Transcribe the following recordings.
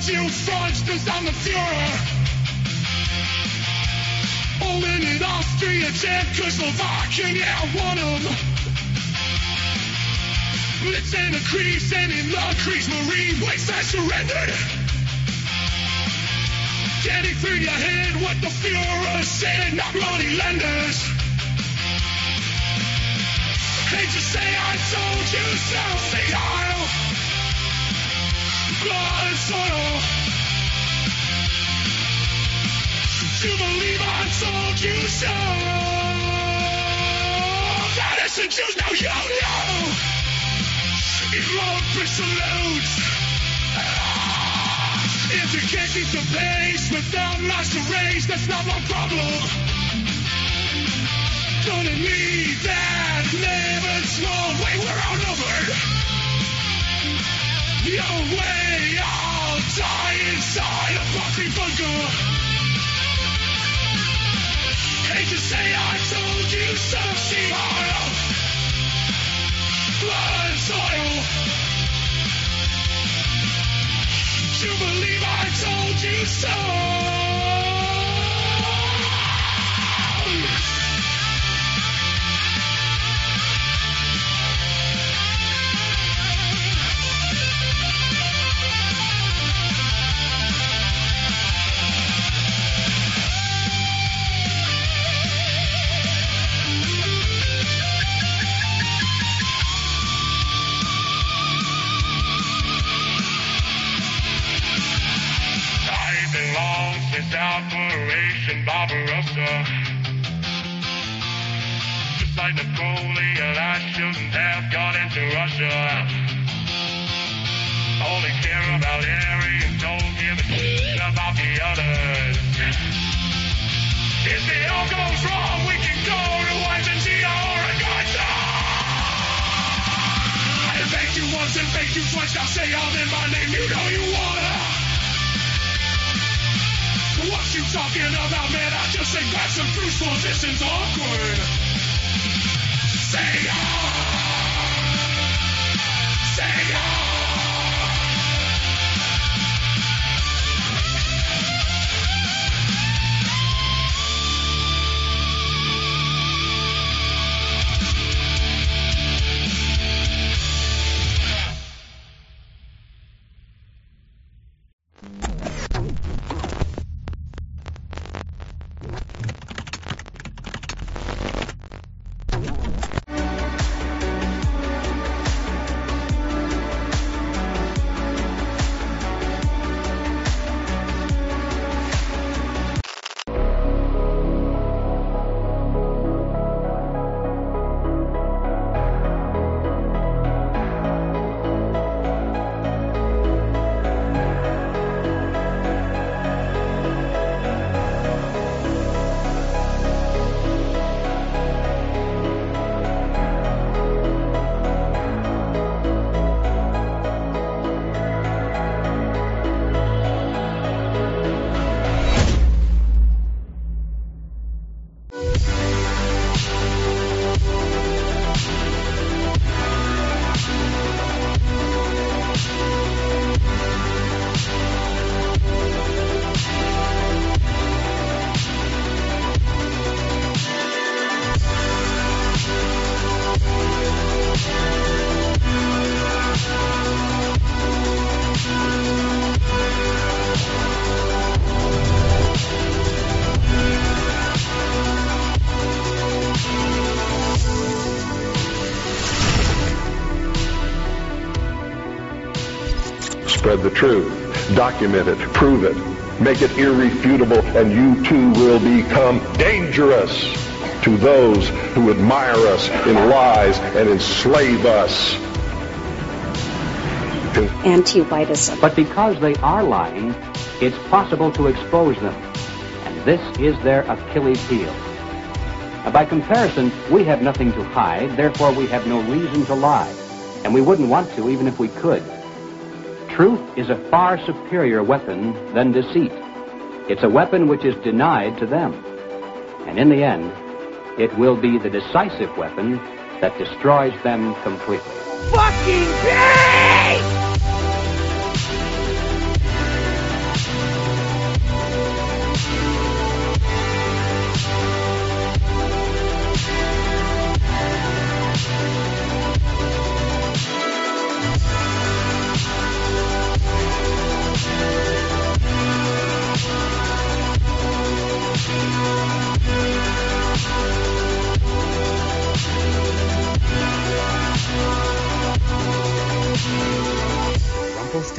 shield fronts, cause I'm the Fuhrer. Poland and Austria, Czechoslovakia, yeah, one of them. Blitz and a crease, and in the Kriegsmarine waste that surrendered. Getting through your head what the Fuhrer said, not money lenders. Hate to say I told you so, say I'll blood and soil. You believe I told you so. Innocent Jews, now you know. Lord salutes. If you can't keep the pace without master race, that's not my problem. Gonna need that Lebensmord. Wait, we're outnumbered. Your way, I'll die inside a fucking bunker. Hate to say I told you so, see oil, blood and soil. You believe I told you so. Operation Barbarossa. Just like Napoleon, I shouldn't have gone into Russia. Only care about Aries, don't give a shit about the others. If it all goes wrong, we can go to Argentina or Augusta. I thank you once and thank you twice, now say out in my name, you know you wanna. What you talking about, man? I just say grab some cruise positions awkward. Say say Spread the truth, document it, prove it, make it irrefutable, and you too will become dangerous to those who admire us in lies and enslave us. Anti-whiteism. But because they are lying, it's possible to expose them, and this is their Achilles heel. By comparison, we have nothing to hide, therefore we have no reason to lie, and we wouldn't want to even if we could. Truth is a far superior weapon than deceit. It's a weapon which is denied to them. And in the end, it will be the decisive weapon that destroys them completely. Fucking gay!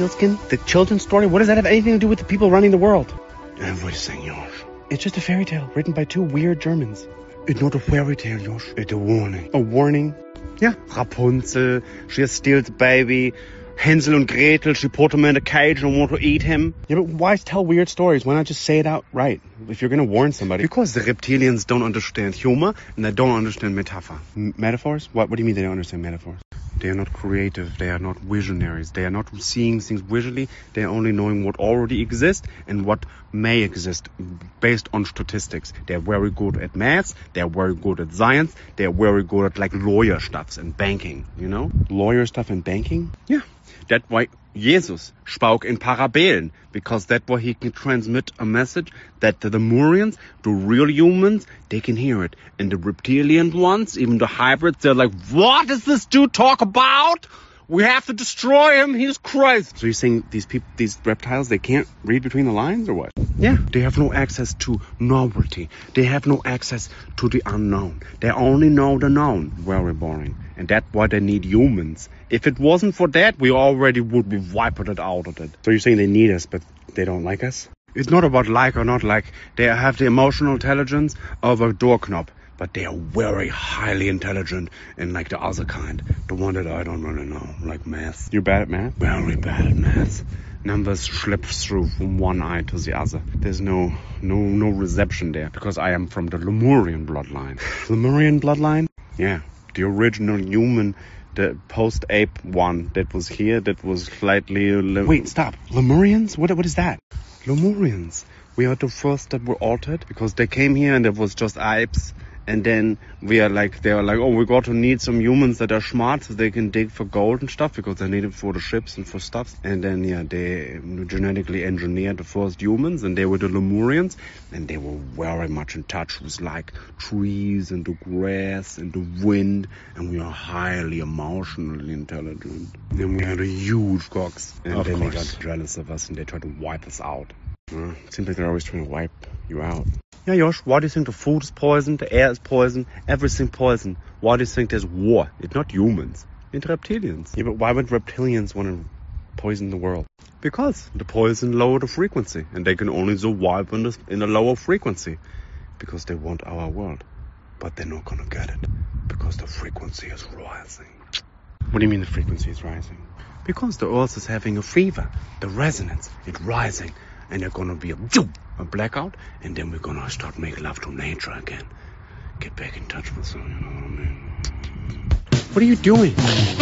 Rumpelstiltskin? The children's story? What does that have anything to do with the people running the world? Everything, Josh. It's just a fairy tale written by two weird Germans. It's not a fairy tale, Josh. It's a warning. A warning? Yeah. Rapunzel, she steals the baby. Hansel and Gretel, she put him in a cage and want to eat him. Yeah, but why tell weird stories? Why not just say it outright? If you're going to warn somebody. Because the reptilians don't understand humor and they don't understand metaphor. Metaphors? What do you mean they don't understand metaphors? They are not creative. They are not visionaries. They are not seeing things visually. They are only knowing what already exists and what may exist based on statistics. They are very good at maths. They are very good at science. They are very good at like lawyer stuffs and banking, you know? Lawyer stuff and banking? Yeah. That's why Jesus spoke in parabelen, because that way he can transmit a message that the Lemurians, the real humans, they can hear it. And the reptilian ones, even the hybrids, they're like, what does this dude talk about? We have to destroy him. He's crazy. So you're saying these reptiles, they can't read between the lines or what? Yeah. They have no access to novelty. They have no access to the unknown. They only know the known. Very boring. And that's why they need humans. If it wasn't for that, we already would be wiping it out of it. So you're saying they need us, but they don't like us? It's not about like or not like. They have the emotional intelligence of a doorknob. But they are very highly intelligent and like the other kind. The one that I don't really know, like math. You're bad at math? Very bad at math. Numbers slip through from one eye to the other. There's no reception there because I am from the Lemurian bloodline. Lemurian bloodline? Yeah, the original human, the post-ape one that was here, that was slightly... Wait, stop. Lemurians? What is that? Lemurians. We are the first that were altered because they came here and there was just apes. And then they were like, oh, we got to need some humans that are smart so they can dig for gold and stuff because they need it for the ships and for stuff. And then, yeah, they genetically engineered the first humans and they were the Lemurians. And they were very much in touch with like trees and the grass and the wind. And we are highly emotionally intelligent. Then we had a huge cocks. And then they got jealous of us and they tried to wipe us out. Seems like they're always trying to wipe you out. Yeah, Josh, why do you think the food is poison, the air is poison, everything poison? Why do you think there's war? It's not humans. It's reptilians. Yeah, but why would reptilians want to poison the world? Because the poison lower the frequency, and they can only survive in a lower frequency. Because they want our world. But they're not gonna get it. Because the frequency is rising. What do you mean the frequency is rising? Because the Earth is having a fever. The resonance is rising. And there's gonna be a blackout, and then we're gonna start making love to nature again. Get back in touch with them, you know what I mean? What are you doing?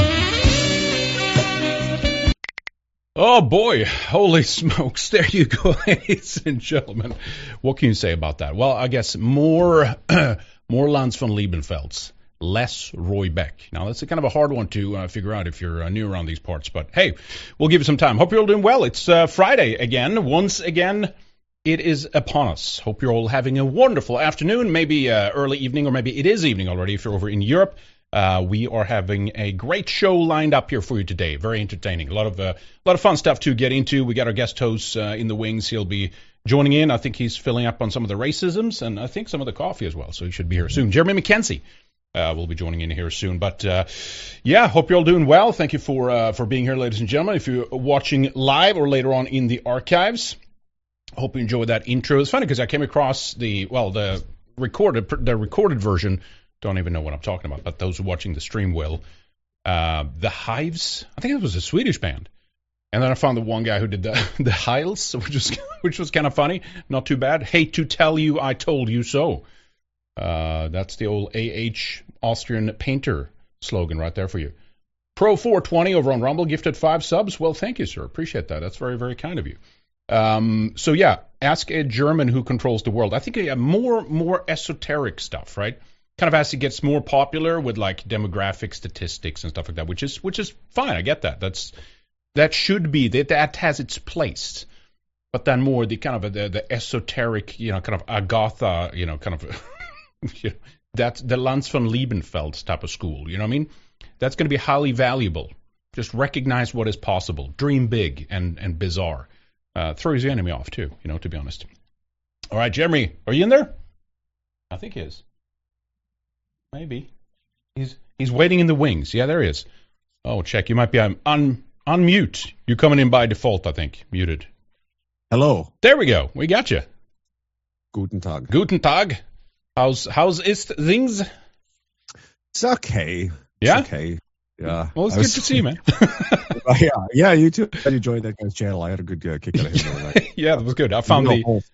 Oh boy, holy smokes, there you go, ladies and gentlemen. What can you say about that? Well, I guess more Lanz von Liebenfelds, less Roy Beck. Now, that's a kind of a hard one to figure out if you're new around these parts, but hey, we'll give you some time. Hope you're all doing well. It's Friday again. Once again, it is upon us. Hope you're all having a wonderful afternoon, maybe early evening, or maybe it is evening already if you're over in Europe. We are having a great show lined up here for you today. Very entertaining. A lot of fun stuff to get into. We got our guest host in the wings. He'll be joining in. I think he's filling up on some of the racisms and I think some of the coffee as well. So he should be here soon. Jeremy McKenzie will be joining in here soon. But yeah, hope you're all doing well. Thank you for being here, ladies and gentlemen. If you're watching live or later on in the archives, hope you enjoyed that intro. It's funny because I came across the recorded version. Don't even know what I'm talking about, but those who are watching the stream will. The Hives, I think it was a Swedish band. And then I found the one guy who did the Hiles, which was kind of funny. Not too bad. Hate to tell you I told you so. That's the old AH Austrian painter slogan right there for you. Pro 420 over on Rumble gifted 5 subs. Well, thank you, sir. Appreciate that. That's very, very kind of you. So yeah, ask a German who controls the world. I think more esoteric stuff, right? Kind of as it gets more popular with like demographic statistics and stuff like that, which is fine. I get that. That should be that has its place. But then more the kind of the esoteric, kind of Agatha, kind of that's the Lanz von Liebenfeld type of school. You know what I mean? That's going to be highly valuable. Just recognize what is possible. Dream big and bizarre. Throws the enemy off too, to be honest. All right, Jeremy, are you in there? I think he is. Maybe. He's waiting in the wings. Yeah, there he is. Oh, check. You might be unmute. You're coming in by default, I think. Muted. Hello. There we go. We got you. Guten Tag. Guten Tag. How's ist things? It's okay. Yeah? It's okay. Yeah. Well, it's good to see you, man. yeah, you too. I enjoyed that guy's channel. I had a good kick out of him the other night. Yeah, that was good. I found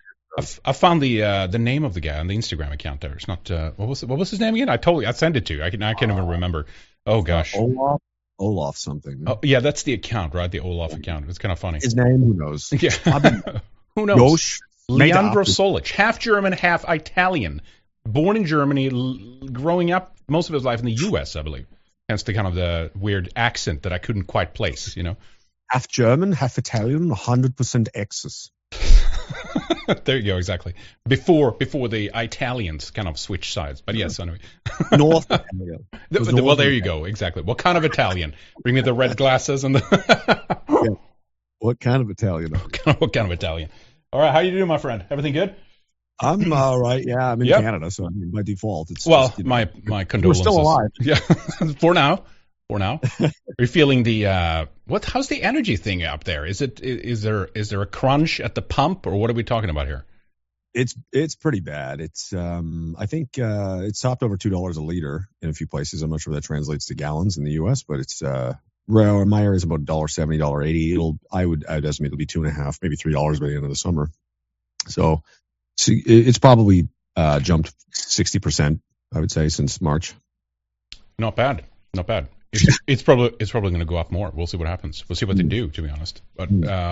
the name of the guy on the Instagram account there. It's not what was his name again? I sent it to you. I can't even remember. Oh gosh. Olaf something. Oh yeah, that's the account, right? The Olaf account. It's kind of funny. His name, who knows? Yeah. Who knows? Josh Leandro Solic, half German, half Italian, born in Germany, growing up most of his life in the U.S., I believe. Hence the kind of the weird accent that I couldn't quite place, you know. Half German, half Italian, 100% X's. There you go, exactly. Before the Italians kind of switched sides, but yes, anyway. North Italian. Well, there you go, exactly. What kind of Italian? Bring me the red glasses and the. Yeah. What kind of Italian? What kind of Italian? All right, how you doing, my friend? Everything good? I'm all right. Yeah, I'm in Canada, so I mean, by default, it's just, my condolences. We're still alive. Yeah, for now. Are you feeling the how's the energy thing up there? Is there a crunch at the pump, or what are we talking about here? It's pretty bad. It's I think it's topped over $2 a liter in a few places. I'm not sure if that translates to gallons in the U.S., but it's my area is about $1.70, $1.80. I'd estimate it'll be $2.50, maybe $3 by the end of the summer. So it's probably jumped 60%, I would say, since March. Not bad. It's probably going to go up more. We'll see what happens. We'll see what they do, to be honest. But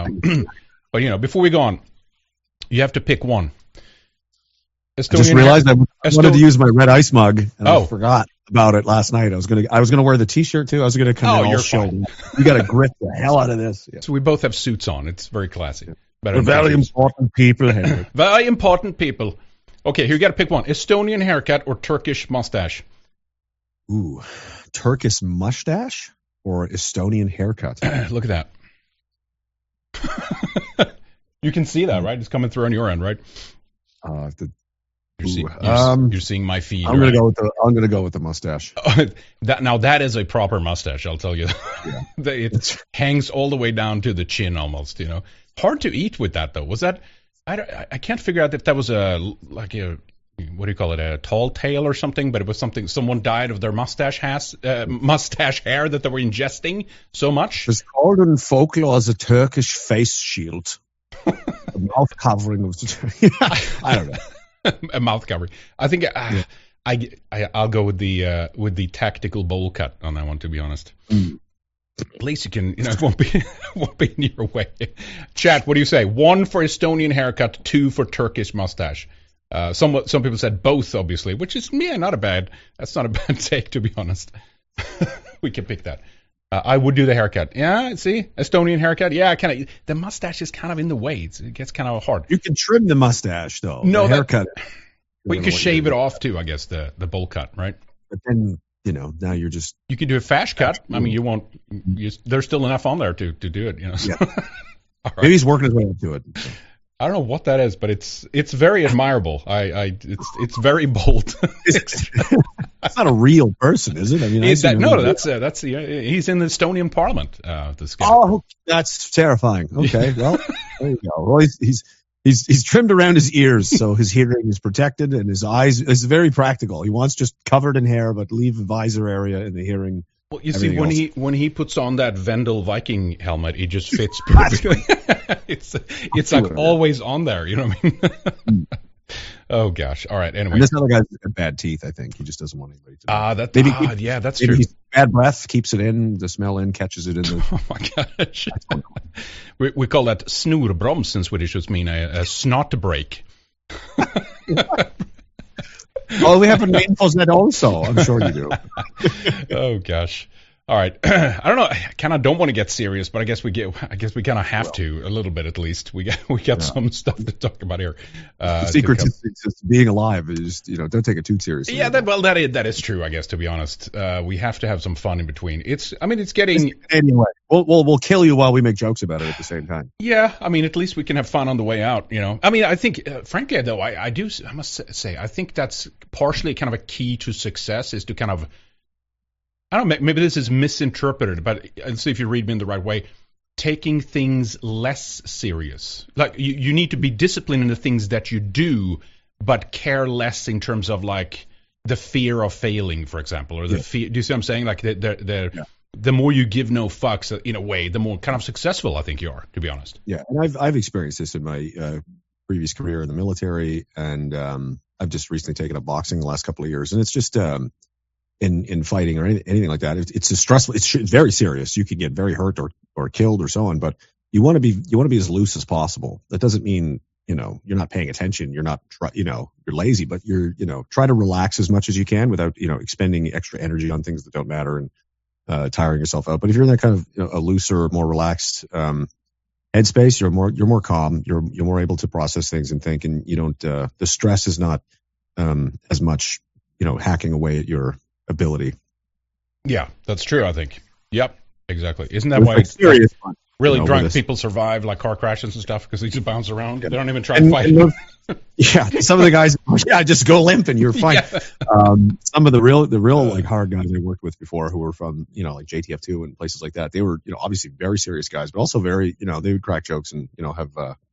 but before we go on, you have to pick one. I just realized I wanted to use my red ice mug, and I forgot about it last night. I was gonna wear the T-shirt too. I was gonna come in all showing. You got to grip the hell out of this. Yeah. So we both have suits on. It's very classy. We're very important people, Henrik. Very important people. Okay, here you got to pick one: Estonian haircut or Turkish mustache. Ooh, Turkish mustache or Estonian haircut? Look at that. You can see that, right? It's coming through on your end, right? You're seeing my feed. I'm gonna go with the mustache. That is a proper mustache, I'll tell you. Yeah. It hangs all the way down to the chin almost. You know, hard to eat with that though. Was that? I can't figure out if that was what do you call it, a tall tale or something? But it was something. Someone died of their mustache hair that they were ingesting so much. It's called in folklore as a Turkish face shield. A mouth covering of. I don't know. A mouth covering. I think I'll go with the tactical bowl cut on that one, to be honest. At least you can, it won't be in your way. Chat, what do you say? 1 for Estonian haircut, 2 for Turkish mustache. Some people said both, obviously, which is that's not a bad take, to be honest. We can pick that. I would do the haircut. Yeah, see? Estonian haircut. Yeah, the mustache is kind of in the way. It gets kind of hard. You can trim the mustache, though. No, the haircut. Well, you can shave it off, too, I guess, the bowl cut, right? But then, now you're just... You can do a fash cut. I mean, you won't... there's still enough on there to do it, So. Yeah. Right. Maybe he's working his way up to it. So. I don't know what that is, but it's very admirable. It's very bold. It's not a real person, is it? I mean, that's he's in the Estonian Parliament. This guy. Oh, that's terrifying. Okay, well, there you go. Well, he's trimmed around his ears, so his hearing is protected, and his eyes is very practical. He wants just covered in hair, but leave a visor area in the hearing. Well, you see, when he puts on that Vendel Viking helmet, it just fits perfectly. It's like always on there. You know what I mean? Oh gosh! All right. Anyway, and this other guy's got bad teeth. I think he just doesn't want anybody to know. That's true. Bad breath keeps it in, the smell in, catches it in. Oh my gosh! we call that snorbroms in Swedish, which means a snot break. Oh, we have a name for that also. I'm sure you do. Oh gosh. All right. I don't know. I kind of don't want to get serious, but I guess we kind of have to a little bit at least. We got some stuff to talk about here. The secret to being alive is don't take it too seriously. Yeah, that is true. I guess, to be honest, we have to have some fun in between. It's getting anyway. We'll kill you while we make jokes about it at the same time. Yeah, I mean, at least we can have fun on the way out. I mean, I think, frankly, though, I must say, I think that's partially kind of a key to success is to kind of. I don't know, maybe this is misinterpreted, but let's see if you read me in the right way. Taking things less serious. Like, you need to be disciplined in the things that you do, but care less in terms of, like, the fear of failing, for example, or the fear. Do you see what I'm saying? Like, the more you give no fucks, in a way, the more kind of successful I think you are, to be honest. Yeah, and I've experienced this in my previous career in the military, and I've just recently taken up boxing the last couple of years, and it's just in fighting or anything like that, it's a stressful. It's very serious. You can get very hurt or killed or so on, but you want to be as loose as possible. That doesn't mean you're not paying attention. You're not you're lazy, but you're try to relax as much as you can without expending extra energy on things that don't matter and tiring yourself out. But if you're in that kind of a looser, more relaxed headspace, you're more calm. You're more able to process things and think, and you don't. The stress is not as much hacking away at your ability. Yeah, that's true. I think. Yep, exactly. Isn't that why serious fun? Really drunk people survive like car crashes and stuff because they just bounce around. Yeah. They don't even try to fight. Yeah, some of the guys, just go limp and you're fine. Yeah. Some of the real like hard guys I worked with before who were from like JTF2 and places like that. They were obviously very serious guys, but also very they would crack jokes and have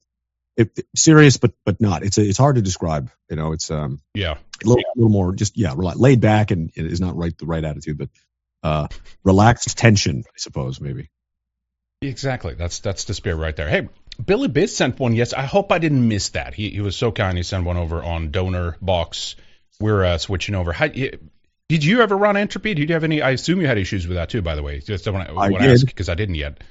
serious but not. It's hard to describe. It's a little more just laid back, and it is not the right attitude, but relaxed tension, I suppose, maybe. Exactly. That's the spirit right there. Hey, Billy Biz sent one. Yes, I hope I didn't miss that. He was so kind. He sent one over on Donor Box. We're switching over. Did you ever run Entropy? Did you have any? I assume you had issues with that too. By the way, just want to ask because I didn't yet.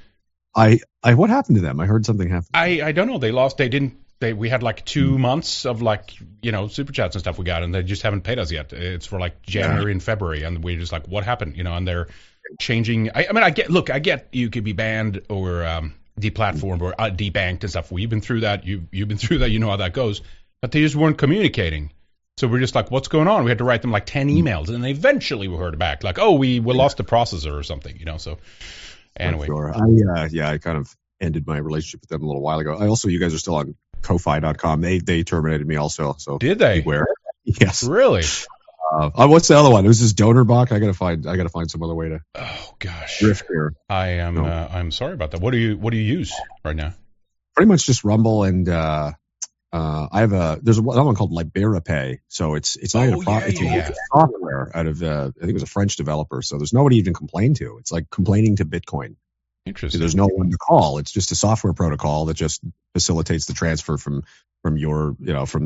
What happened to them? I heard something happened. I don't know. They lost. They didn't. We had like 2 months of super chats and stuff we got, and they just haven't paid us yet. It's for like January and February, and we're just like, what happened? And they're changing. I get you could be banned or deplatformed or debanked and stuff. We've been through that. You've been through that. You know how that goes. But they just weren't communicating. So we're just like, what's going on? We had to write them like 10 emails, and then eventually we heard back like, oh, we lost the processor or something. So anyway, sure. I kind of ended my relationship with them a little while ago. You guys are still on Ko-Fi.com. They terminated me also. So did they? Beware. Yes. Really? What's the other one? It was this Donor Box. I gotta find some other way to. Oh gosh. Riff here. I'm sorry about that. What do you use right now? Pretty much just Rumble, and there's another one called LiberaPay. So it's not even it's software out of I think it was a French developer. So there's nobody even complain to. It's like complaining to Bitcoin. Interesting. There's no one to call. It's just a software protocol that just facilitates the transfer from your from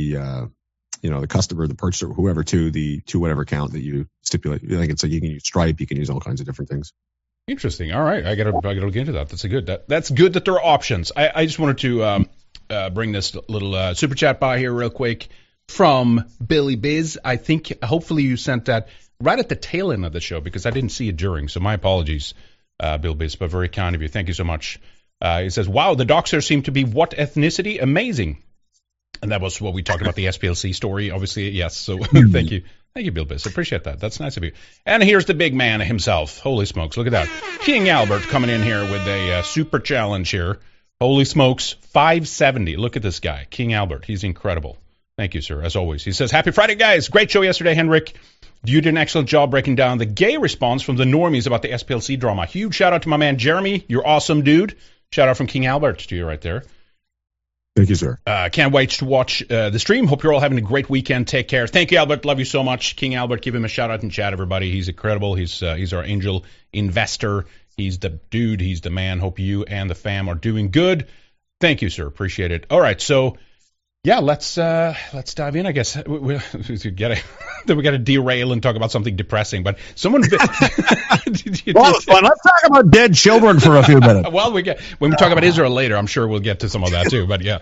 the customer, the purchaser, whoever to whatever account that you stipulate. I think it's like you can use Stripe, you can use all kinds of different things. Interesting. All right, I gotta look into that. That's good that there are options. I just wanted to bring this little super chat by here real quick from Billy Biz. I think hopefully you sent that right at the tail end of the show because I didn't see it during. So my apologies, Bill Biz, but very kind of you. Thank you so much. He says, "Wow, the Doxers seem to be what ethnicity? Amazing." And that was what we talked about, the SPLC story, obviously. Yes. So thank you. Thank you, Bill Biss. Appreciate that. That's nice of you. And here's the big man himself. Holy smokes. Look at that. King Albert coming in here with a super challenge here. Holy smokes. 570. Look at this guy. King Albert. He's incredible. Thank you, sir, as always. He says, "Happy Friday, guys. Great show yesterday, Henrik. You did an excellent job breaking down the gay response from the normies about the SPLC drama. Huge shout out to my man, Jeremy. You're awesome, dude. Shout out from King Albert to you right there. Thank you, sir. Can't wait to watch the stream. Hope you're all having a great weekend. Take care. Thank you, Albert. Love you so much. King Albert, give him a shout out in chat, everybody. He's incredible. He's our angel investor. He's the dude. He's the man. Hope you and the fam are doing good. Thank you, sir. Appreciate it. All right, so yeah, let's dive in. I guess we got to derail and talk about something depressing. But someone, well, it's fun. Let's talk about dead children for a few minutes. Well, when we talk about Israel later, I'm sure we'll get to some of that too. But yeah,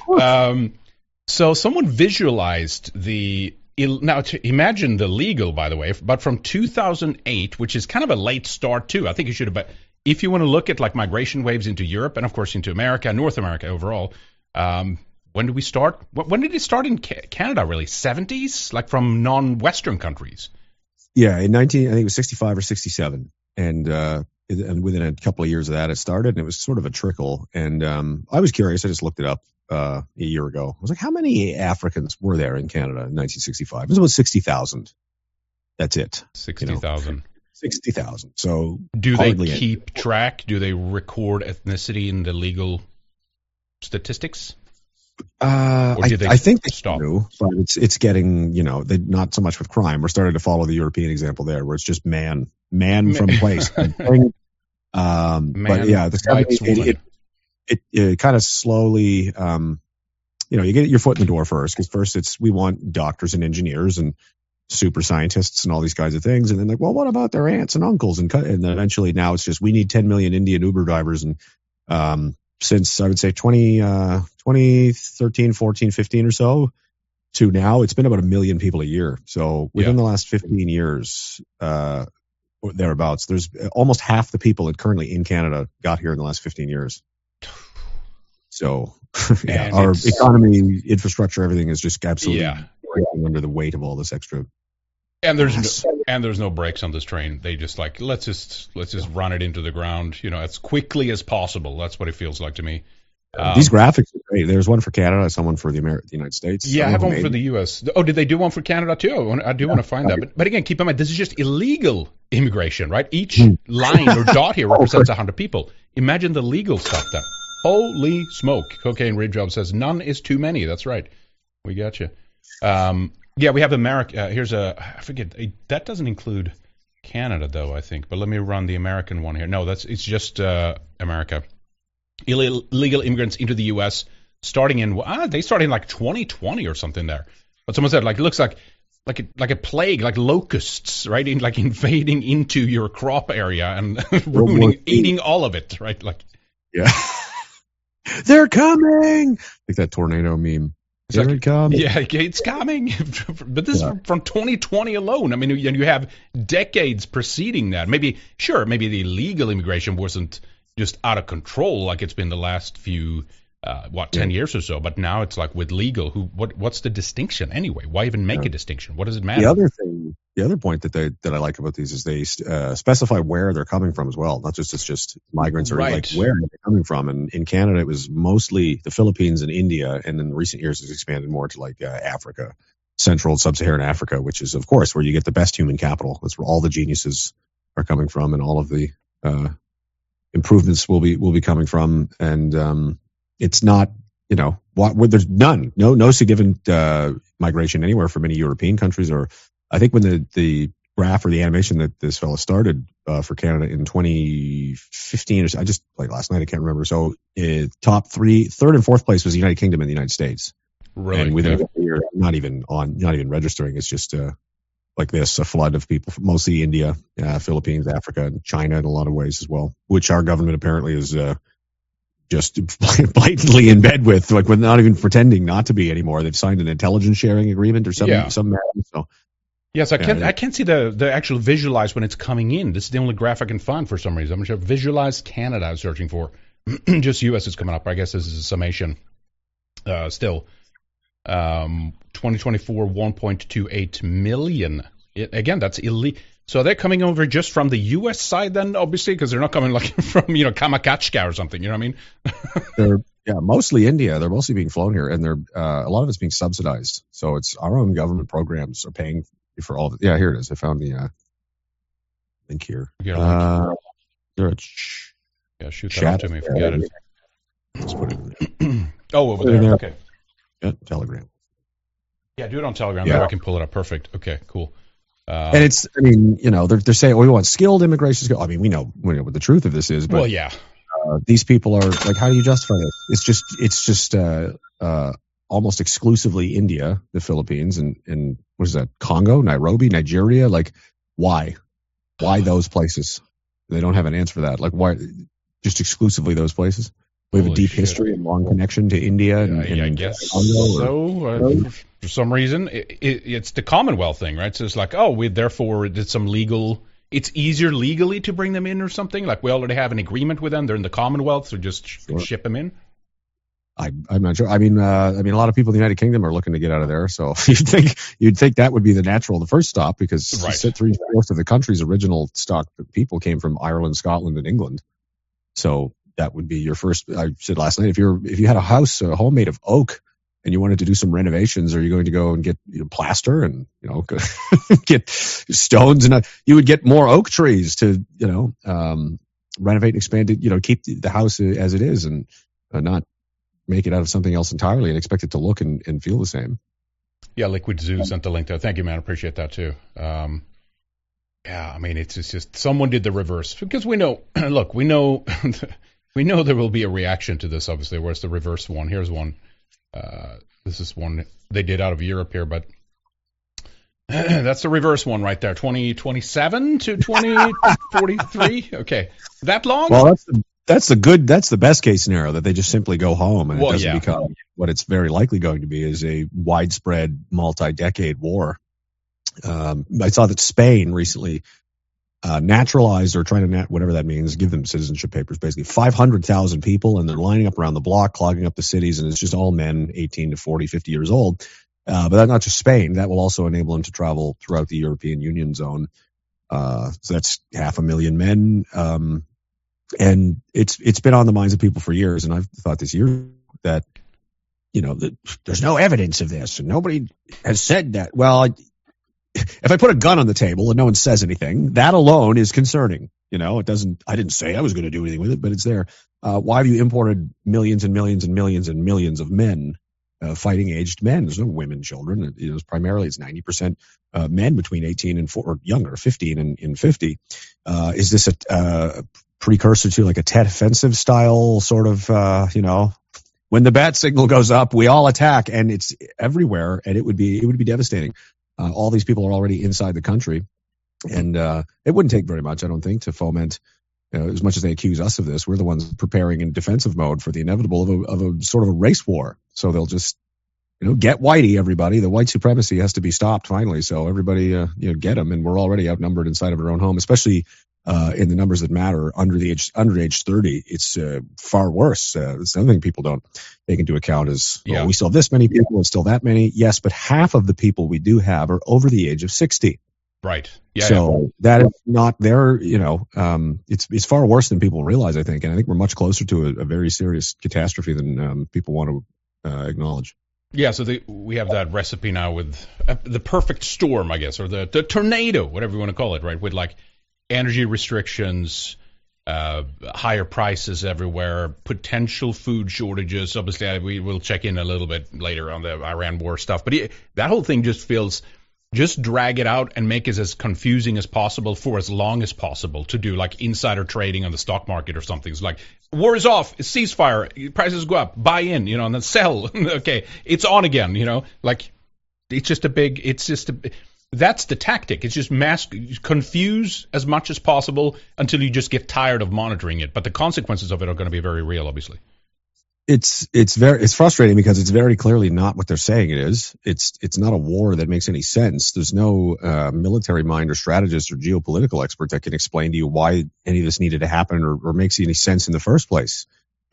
so someone visualized now to imagine the legal, by the way, but from 2008, which is kind of a late start too. I think you should have. If you want to look at like migration waves into Europe and of course into America, North America overall. When did we start? When did it start in Canada, really? 70s? Like from non-Western countries? Yeah, in I think it was 65 or 67. And within a couple of years of that, it started, and it was sort of a trickle. And I was curious. I just looked it up a year ago. I was like, how many Africans were there in Canada in 1965? It was about 60,000. That's it. 60,000. 60,000. So do they hardly keep track? Do they record ethnicity in the legal statistics? Or did they I think they stop? do, but it's getting, not so much with crime. We're starting to follow the European example there, where it's just man from place. But yeah, it kind of slowly, you get your foot in the door first, because first we want doctors and engineers and super scientists and all these kinds of things, and then like, well, what about their aunts and uncles, and then eventually now it's just we need 10 million Indian Uber drivers, and since I would say 2013, 14, 15 or so to now, it's been about 1 million people a year. So within the last 15 years, thereabouts, there's almost half the people that currently in Canada got here in the last 15 years. So our economy, infrastructure, everything is just absolutely breaking under the weight of all this extra. And there's no brakes on this train. They just like, let's just run it into the ground, as quickly as possible. That's what it feels like to me. These graphics are great. There's one for Canada, someone for the United States. Yeah, I have one for the U.S. Oh, did they do one for Canada too? I do want to find that. But again, keep in mind, this is just illegal immigration, right? Each line or dot here represents 100 people. Imagine the legal stuff then. Holy smoke. Cocaine Rig Job says none is too many. That's right. We got you. Yeah, we have America. I forget. That doesn't include Canada, though, I think. But let me run the American one here. No, it's just America. Illegal immigrants into the U.S. starting in they started in like 2020 or something there. But someone said it looks like a plague, like locusts, right? Invading into your crop area and eating all of it, right? They're coming. Like that tornado meme. Here it comes. Yeah, it's coming. But this is from 2020 alone. I mean, you have decades preceding that. Maybe the illegal immigration wasn't just out of control like it's been the last few, 10 years or so. But now it's like with legal, what's the distinction anyway? Why even make a distinction? What does it matter? The other point that I like about these is they specify where they're coming from as well. Not just it's just migrants or like where they're coming from. And in Canada, it was mostly the Philippines and India, and in recent years it's expanded more to like Africa, Central Sub-Saharan Africa, which is of course where you get the best human capital. That's where all the geniuses are coming from, and all of the improvements will be coming from. And it's not there's no significant migration anywhere from any European countries. Or I think when the graph or the animation that this fellow started for Canada in 2015, or I just played last night, I can't remember. So top three, third and fourth place was the United Kingdom and the United States. Really? And within a year, not even registering. It's just a flood of people, mostly India, Philippines, Africa, and China in a lot of ways as well, which our government apparently is just blatantly in bed with, like, with not even pretending not to be anymore. They've signed an intelligence sharing agreement or something. So. Yes, I can't see the actual visualize when it's coming in. This is the only graph I can find for some reason. I'm sure visualize Canada I'm searching for. Just US is coming up. I guess this is a summation. Still, 2024, 1.28 million. Again, that's illegal. So they're coming over just from the U.S. side then, obviously, because they're not coming like from, Kamakachka or something. You know what I mean? They're mostly India. They're mostly being flown here, and they're a lot of it's being subsidized. So it's our own government programs are paying for all of it. Yeah, here it is. I found the link here. Shoot that out to me. Forget it. Let's put it in there. Over there. Okay. Yeah, Telegram. Yeah, do it on Telegram. Maybe I can pull it up. Perfect. Okay, cool. And it's, they're saying, we want skilled immigration. I mean, we know what the truth of this is, but these people are like, how do you justify it? It's just almost exclusively India, the Philippines, and what is that? Congo, Nairobi, Nigeria. Like, why those places? They don't have an answer for that. Like, why just exclusively those places? We have a deep history and long connection to India. I guess so. For some reason, it's the Commonwealth thing, right? So it's like, we therefore did some legal. It's easier legally to bring them in or something. Like we already have an agreement with them. They're in the Commonwealth, so just ship them in. I'm not sure. I mean, a lot of people in the United Kingdom are looking to get out of there. So you'd think that would be the first stop, because 3/4 of the country's original stock people came from Ireland, Scotland, and England. So that would be your first. I said last night, if you had a home made of oak and you wanted to do some renovations, are you going to go and get plaster and get stones, and you would get more oak trees to renovate and expand it, keep the house as it is, and not make it out of something else entirely and expect it to look and feel the same. Yeah, Liquid Zoo sent the link there. Thank you, man. Appreciate that too. It's just someone did the reverse, because we know. Look, we know there will be a reaction to this. Obviously, where's the reverse one? Here's one. This is one they did out of Europe here, but that's the reverse one right there. 2027 to 2043. Okay, that long? Well, that's the best case scenario, that they just simply go home and it doesn't become what it's very likely going to be, is a widespread multi-decade war. I saw that Spain recently naturalized, or trying to whatever that means, give them citizenship papers, basically 500,000 people, and they're lining up around the block, clogging up the cities, and it's just all men 18 to 40, 50 years old. But that's not just Spain. That will also enable them to travel throughout the European Union zone. So that's 500,000 men. And it's been on the minds of people for years, and I've thought this year that, that there's no evidence of this, and nobody has said that. Well, if I put a gun on the table and no one says anything, that alone is concerning. I didn't say I was going to do anything with it, but it's there. Why have you imported millions and millions and millions and millions of men, fighting aged men? There's no women, children. It's 90% men between 18 and 4, or younger, 15 and 50. Is this a precursor to like a Tet Offensive style sort of, when the bat signal goes up, we all attack, and it's everywhere, and it would be devastating. All these people are already inside the country, and it wouldn't take very much, I don't think, to foment, as much as they accuse us of this. We're the ones preparing in defensive mode for the inevitable of a sort of a race war. So they'll just, get whitey, everybody. The white supremacy has to be stopped finally. So everybody, get them. And we're already outnumbered inside of our own home, especially in the numbers that matter under age 30. It's far worse. It's another thing people don't take into account is, we still have this many people and still that many. Yes, but half of the people we do have are over the age of 60. Right. Yeah. So that is not there. It's far worse than people realize, I think. And I think we're much closer to a very serious catastrophe than people want to acknowledge. Yeah, so we have that recipe now with the perfect storm, I guess, or the tornado, whatever you want to call it, right? With like energy restrictions, higher prices everywhere, potential food shortages. Obviously, we will check in a little bit later on the Iran war stuff. But that whole thing just feels, just drag it out and make it as confusing as possible for as long as possible to do like insider trading on the stock market or something. It's like, war is off, ceasefire, prices go up, buy in, and then sell. Okay, it's on again, like that's the tactic. It's just confuse as much as possible until you just get tired of monitoring it. But the consequences of it are going to be very real, obviously. It's frustrating because it's very clearly not what they're saying it is. It's not a war that makes any sense. There's no military mind or strategist or geopolitical expert that can explain to you why any of this needed to happen or makes any sense in the first place.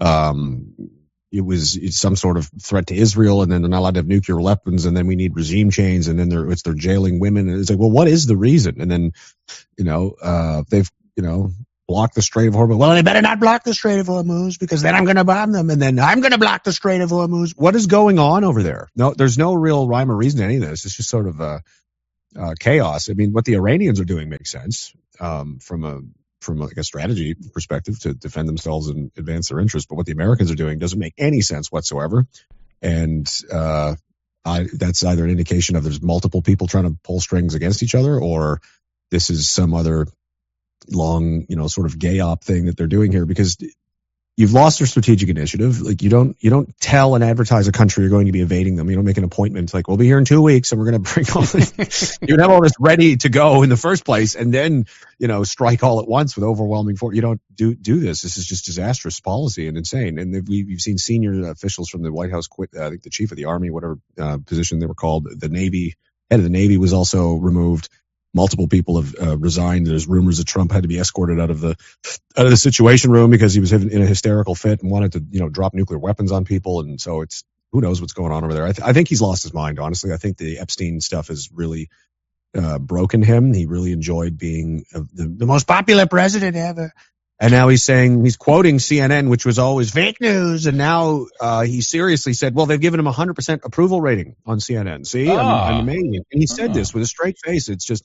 It's some sort of threat to Israel, and then they're not allowed to have nuclear weapons, and then we need regime change, and then they're jailing women, and it's like, well, what is the reason? And then they've block the Strait of Hormuz. Well, they better not block the Strait of Hormuz because then I'm going to bomb them, and then I'm going to block the Strait of Hormuz. What is going on over there? No, there's no real rhyme or reason to any of this. It's just sort of chaos. I mean, what the Iranians are doing makes sense from a strategy perspective to defend themselves and advance their interests, but what the Americans are doing doesn't make any sense whatsoever. And that's either an indication of there's multiple people trying to pull strings against each other, or this is some other long, sort of gay-op thing that they're doing here, because you've lost your strategic initiative. Like you don't tell and advertise a country you're going to be invading them. You don't make an appointment like, we'll be here in 2 weeks and we're going to bring all this. You'd have all this ready to go in the first place, and then, strike all at once with overwhelming force. You don't do this. This is just disastrous policy and insane. And we've seen senior officials from the White House quit. I think the chief of the army, whatever position they were called, the Navy, head of the Navy was also removed. Multiple people have resigned. There's rumors that Trump had to be escorted out of the Situation Room because he was in a hysterical fit and wanted to, drop nuclear weapons on people. And so it's, who knows what's going on over there. I think he's lost his mind, honestly. I think the Epstein stuff has really broken him. He really enjoyed being the most popular president ever. And now he's quoting CNN, which was always fake news. And now he seriously said, well, they've given him 100% approval rating on CNN. See, I'm amazing. And he said this with a straight face. It's just,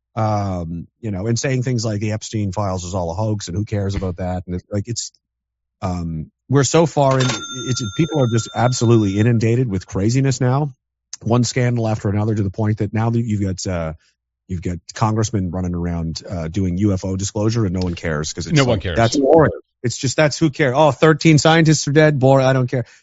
and saying things like the Epstein files is all a hoax and who cares about that. And we're so far in, people are just absolutely inundated with craziness now. One scandal after another, to the point that now that you've got congressmen running around doing UFO disclosure and no one cares because no one cares. That's boring. It's just, that's who cares. Oh, 13 scientists are dead. Boy, I don't care.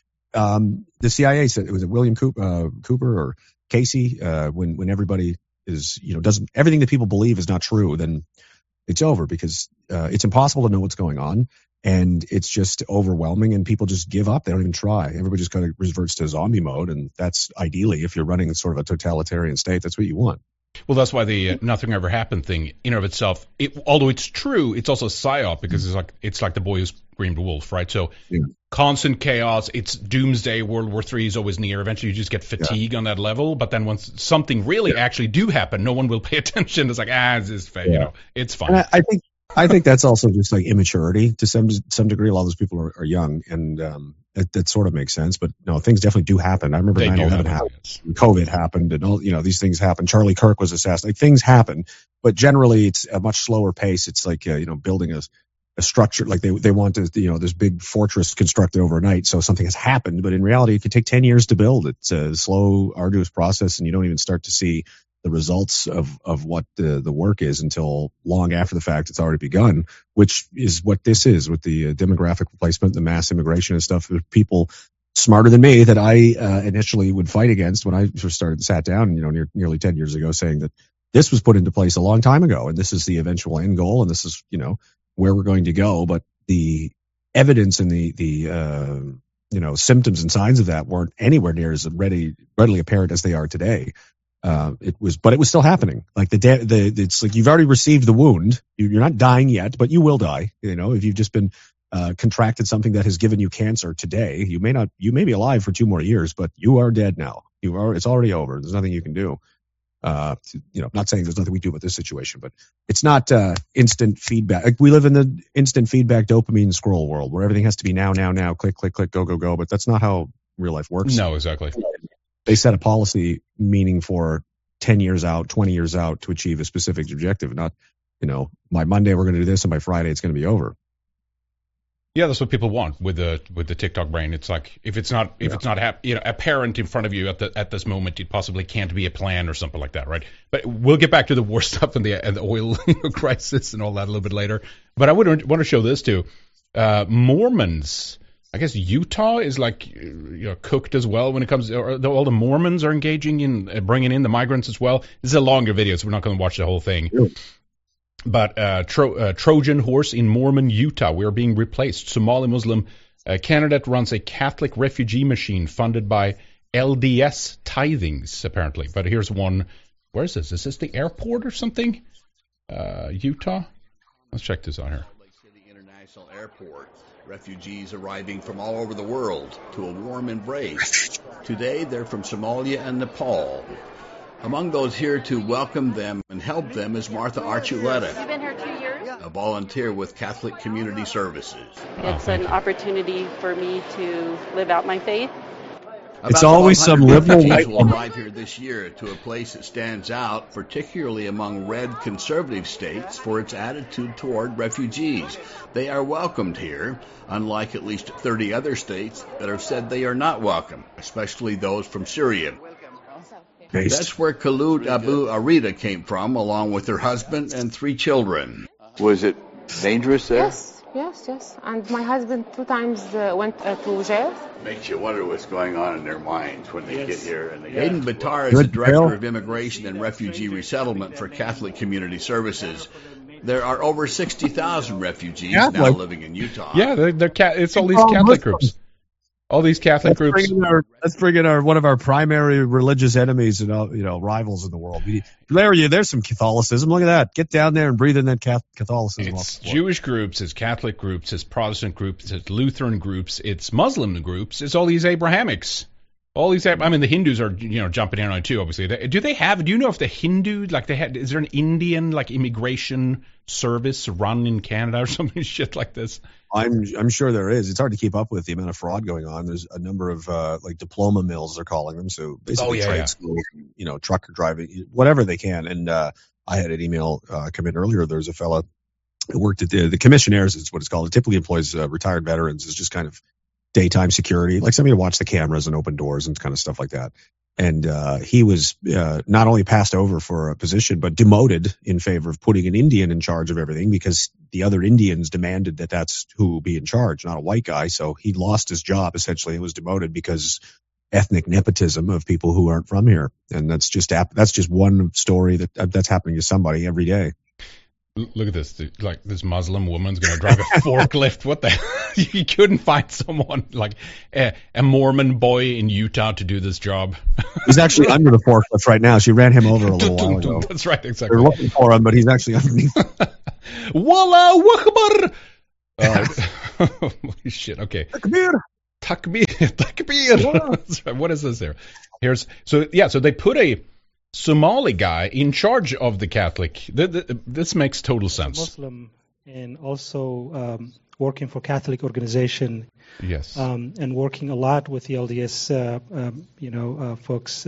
The CIA said, it was William Cooper or Casey, when everybody is, doesn't, everything that people believe is not true, then it's over, because it's impossible to know what's going on. And it's just overwhelming, and people just give up. They don't even try. Everybody just kind of reverts to zombie mode. And that's ideally, if you're running sort of a totalitarian state, that's what you want. Well, that's why the nothing ever happened thing, in and of itself, although it's true, it's also a psyop, because it's like the boy who screamed wolf, right? So constant chaos, it's doomsday, World War III is always near. Eventually you just get fatigue on that level, but then once something really actually do happen, no one will pay attention. It's like, it's just fake, it's fine. And I think that's also just like immaturity to some degree. A lot of those people are young, and that sort of makes sense. But no, things definitely do happen. I remember 9/11 happened, COVID happened, and all these things happen. Charlie Kirk was assassinated. Like, things happen, but generally it's a much slower pace. It's like building a structure. Like they want to this big fortress constructed overnight, so something has happened. But in reality, it could take 10 years to build. It's a slow, arduous process, and you don't even start to see the results of what the work is until long after the fact it's already begun, which is what this is with the demographic replacement, the mass immigration and stuff. There's people smarter than me that I initially would fight against when I first sat down, nearly 10 years ago, saying that this was put into place a long time ago, and this is the eventual end goal, and this is, where we're going to go. But the evidence and the symptoms and signs of that weren't anywhere near as readily apparent as they are today. But it was still happening. Like it's like you've already received the wound. You're not dying yet, but you will die. If you've just been contracted something that has given you cancer today, you may be alive for 2 more years, but you are dead now. It's already over. There's nothing you can do. Not saying there's nothing we do about this situation, but it's not instant feedback. Like, we live in the instant feedback dopamine scroll world where everything has to be now, click, click, click, go, go, go. But that's not how real life works. No, exactly. They set a policy meaning for 10 years out, 20 years out to achieve a specific objective, not, by Monday we're going to do this and by Friday it's going to be over. Yeah, that's what people want with the TikTok brain. It's like, if it's not apparent in front of you at this moment, it possibly can't be a plan or something like that, right? But we'll get back to the war stuff and the oil crisis and all that a little bit later. But I would want to show this too. Mormons. I guess Utah is like cooked as well when it comes to, all the Mormons are engaging in bringing in the migrants as well. This is a longer video, so we're not going to watch the whole thing. Sure. But Trojan horse in Mormon, Utah. We are being replaced. Somali Muslim candidate runs a Catholic refugee machine funded by LDS tithings, apparently. But here's one. Where is this? Is this the airport or something? Utah? Let's check this out here. Lake City International Airport. Refugees arriving from all over the world to a warm embrace. Today, they're from Somalia and Nepal. Among those here to welcome them and help them is Martha Archuleta. You've been here 2 years? A volunteer with Catholic Community Services. It's an opportunity for me to live out my faith. It's always some liberal refugees will arrive here this year to a place that stands out, particularly among red conservative states, for its attitude toward refugees. They are welcomed here, unlike at least 30 other states that have said they are not welcome, especially those from Syria. That's where Khulud Abu Arida came from, along with her husband and 3 children. Was it dangerous there? Yes. And my husband 2 times went to jail. Makes you wonder what's going on in their minds when they get here. And Aidan Battar is the Director of Immigration and Refugee Resettlement for Catholic Community Services. There are over 60,000 refugees now living in Utah. Yeah, it's all these Catholic groups. All these Catholic groups. Let's bring in one of our primary religious enemies and rivals in the world. Larry, there's some Catholicism. Look at that. Get down there and breathe in that Catholicism. It's Jewish groups, it's Catholic groups, it's Protestant groups, it's Lutheran groups, it's Muslim groups, it's all these Abrahamics. All these, I mean, the Hindus are, jumping in on it too, obviously. Do you know if the Hindu, is there an Indian, immigration service run in Canada or something shit like this? I'm sure there is. It's hard to keep up with the amount of fraud going on. There's a number of, diploma mills, they're calling them. So basically trade school, trucker driving, whatever they can. And, I had an email, come in earlier. There's a fella who worked at the commissionaires, is what it's called. It typically employs, retired veterans as just kind of daytime security, like somebody to watch the cameras and open doors and kind of stuff like that. And he was not only passed over for a position, but demoted in favor of putting an Indian in charge of everything, because the other Indians demanded that that's who will be in charge, not a white guy. So he lost his job, essentially, and was demoted because ethnic nepotism of people who aren't from here. And that's just one story that's happening to somebody every day. Look at this. This Muslim woman's going to drive a forklift. What the hell? You couldn't find someone like a Mormon boy in Utah to do this job. He's actually under the forklift right now. She ran him over a little while ago. That's right, exactly. They're looking for him, but he's actually underneath. Wallahu Akbar! Holy shit, okay. Takbir. That's right. What is this here? So they put a Somali guy in charge of the Catholic. This makes total sense. Muslim and also working for Catholic organization. Yes. And working a lot with the LDS, folks.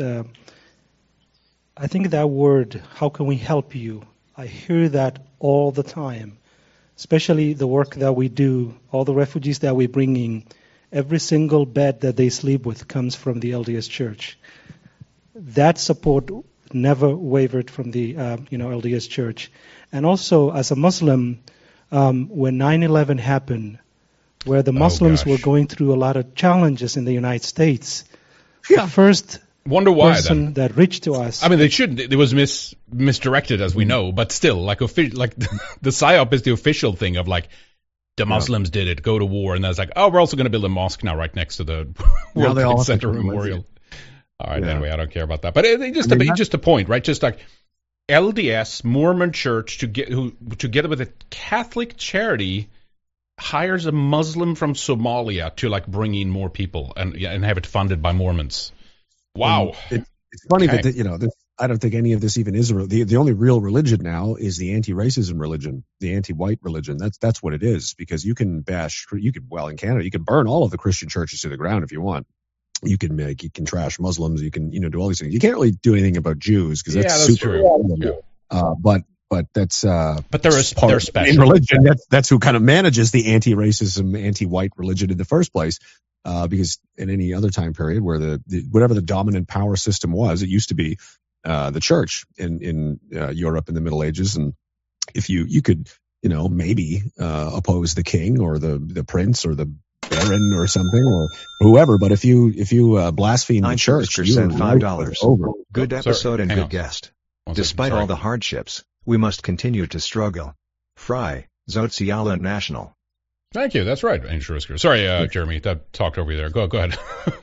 I think that word, how can we help you? I hear that all the time, especially the work that we do, all the refugees that we bring in. Every single bed that they sleep with comes from the LDS Church. That support never wavered from the LDS Church. And also, as a Muslim, when 9/11 happened, where the Muslims were going through a lot of challenges in the United States, the first person that reached to us. I mean, they shouldn't. It was misdirected, as we know, but still, the PSYOP is the official thing of the Muslims did it, go to war, and then it's we're also going to build a mosque now right next to the World Trade Center Memorial. All right, anyway, I don't care about that. But just a point, right? Just like LDS, Mormon Church, together with a Catholic charity, hires a Muslim from Somalia to bring in more people and have it funded by Mormons. Wow. It's funny that, I don't think any of this even is the only real religion now is the anti-racism religion, the anti-white religion. That's what it is, because in Canada, you can burn all of the Christian churches to the ground if you want. You can trash Muslims. You can, do all these things. You can't really do anything about Jews because that's super. True. But that's. But they're special. In religion, that's who kind of manages the anti-racism, anti-white religion in the first place. Because in any other time period where whatever the dominant power system was, it used to be the church in Europe in the Middle Ages, and if you could maybe oppose the king or the prince or the baron or something or whoever, but if you blaspheme the church, you sent $5 over. Good episode and good guest. Despite all the hardships, we must continue to struggle. Fry, Zotsiala National. Thank you. That's right, Angel Risker. Sorry, Jeremy, that talked over you there. Go ahead.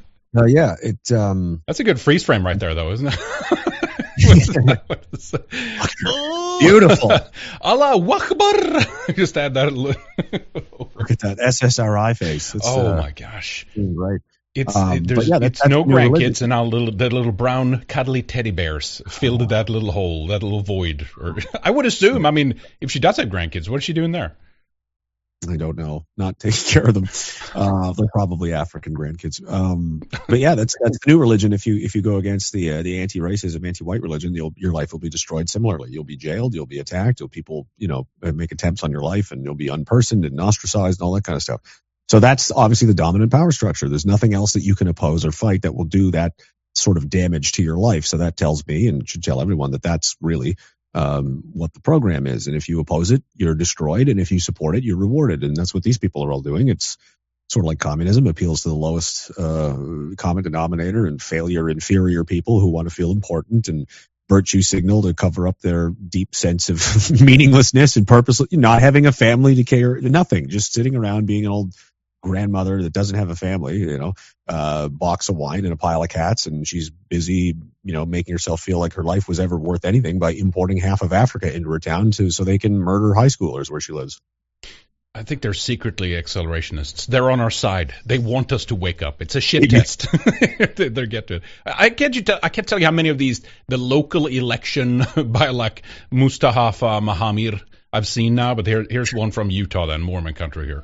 That's a good freeze frame right there, though, isn't it? Beautiful. Allah Akbar. Just add that. Look at that SSRI face. My gosh. Right. It's no grandkids and all the little brown cuddly teddy bears filled that little hole, that little void. Or I would assume. I mean, if she does have grandkids, what is she doing there? I don't know. Not taking care of them. They're probably African grandkids. But yeah, that's the new religion. If you go against the anti-racism, anti-white religion, your life will be destroyed similarly. You'll be jailed. You'll be attacked. People, make attempts on your life, and you'll be unpersoned and ostracized and all that kind of stuff. So that's obviously the dominant power structure. There's nothing else that you can oppose or fight that will do that sort of damage to your life. So that tells me, and should tell everyone, that that's really what the program is. And if you oppose it, you're destroyed. And if you support it, you're rewarded. And that's what these people are all doing. It's sort of like communism, appeals to the lowest common denominator and failure inferior people who want to feel important, and virtue signal to cover up their deep sense of meaninglessness and purposeless, not having a family to care, nothing, just sitting around being an old grandmother that doesn't have a family, box of wine and a pile of cats, and she's busy, making herself feel like her life was ever worth anything by importing half of Africa into her town so they can murder high schoolers where she lives. I think they're secretly accelerationists. They're on our side. They want us to wake up. It's a shit test. They get to it. I can't tell you how many of these, the local election by like Mustafa Mahamir I've seen now, but here's one from Utah, then, Mormon country here.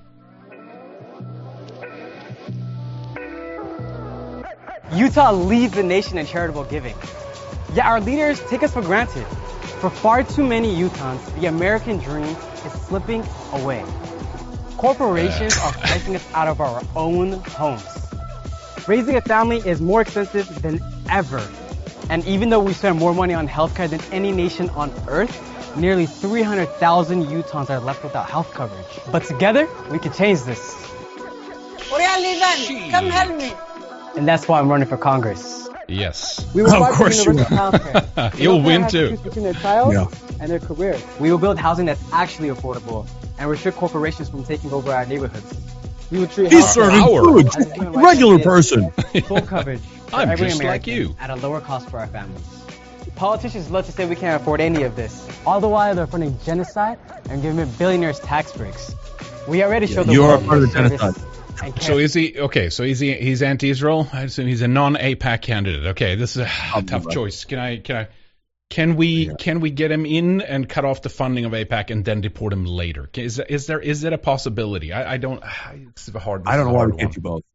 Utah leads the nation in charitable giving. Yet our leaders take us for granted. For far too many Utahns, the American dream is slipping away. Corporations are pricing us out of our own homes. Raising a family is more expensive than ever. And even though we spend more money on healthcare than any nation on earth, nearly 300,000 Utahns are left without health coverage. But together, we can change this. Where are you then? Come help me. And that's why I'm running for Congress. Yes. We will fight for universal healthcare. You'll win too. Between their child and their career. We will build housing that's actually affordable and restrict corporations from taking over our neighborhoods. We will treat He's serving food. Regular person. Full coverage for I'm every just American like you. at a lower cost for our families. Politicians love to say we can't afford any of this. All the while they're funding genocide and giving billionaires tax breaks. We already showed the You are world part of the service genocide. So is he okay? So he's anti-Israel. I assume he's a non-AIPAC candidate. Okay, this is a tough choice. Can we get him in and cut off the funding of AIPAC and then deport him later? Is it a possibility? I don't. It's a hard. I don't know why we can't do both.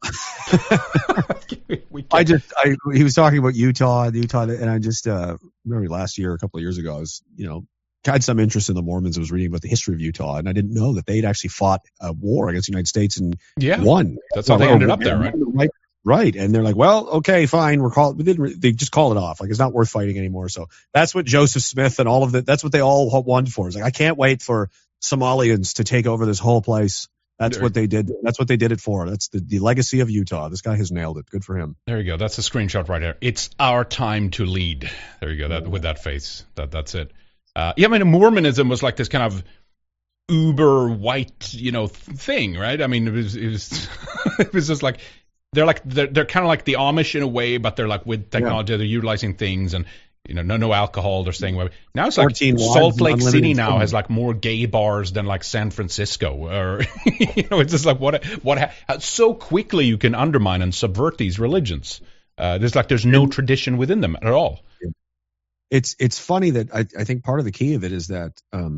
He was talking about Utah, and I just remember last year, a couple of years ago, I was had some interest in the Mormons. I was reading about the history of Utah, and I didn't know that they'd actually fought a war against the United States and won. That's how they ended up there, right? Right. And they're like, well, okay, fine. They just call it off. Like, it's not worth fighting anymore. So that's what Joseph Smith and all of that, that's what they all won for. It's like, I can't wait for Somalians to take over this whole place. That's what they did. That's what they did it for. That's the legacy of Utah. This guy has nailed it. Good for him. There you go. That's a screenshot right there. It's our time to lead. There you go. With that face. That's it. I mean, Mormonism was like this kind of uber white, thing, right? I mean, it was it was just like, they're kind of like the Amish in a way, but they're like with technology, they're utilizing things and, no alcohol, they're staying away. Now it's like Salt Lake City now has like more gay bars than like San Francisco, or, it's just like so quickly you can undermine and subvert these religions. There's no tradition within them at all. It's funny that I think part of the key of it is that,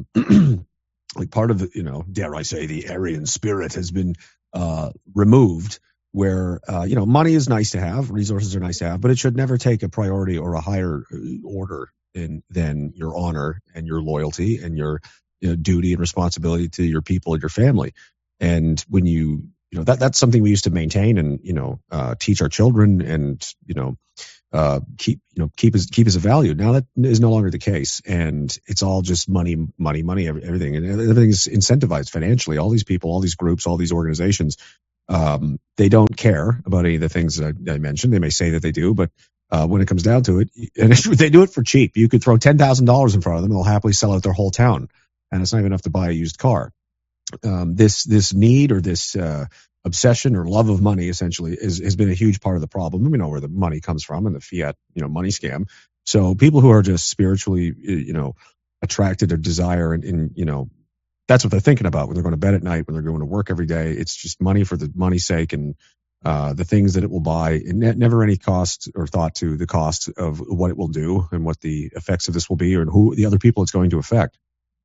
like part of the, dare I say, the Aryan spirit has been removed, where money is nice to have, resources are nice to have, but it should never take a priority or a higher order than your honor and your loyalty and your duty and responsibility to your people and your family. And when that's something we used to maintain and teach our children and keep as a value. Now that is no longer the case, and it's all just money, everything, and everything's incentivized financially. All these people, all these groups, all these organizations, they don't care about any of the things that I mentioned. They may say that they do, but when it comes down to it, and they do it for cheap. You could throw $10,000 in front of them, they'll happily sell out their whole town, and it's not even enough to buy a used car. This need or this obsession or love of money essentially has been a huge part of the problem. We know where the money comes from and the fiat, money scam. So people who are just spiritually, attracted or desire and that's what they're thinking about when they're going to bed at night, when they're going to work every day. It's just money for the money's sake and the things that it will buy, and never any cost or thought to the cost of what it will do and what the effects of this will be, or who the other people it's going to affect.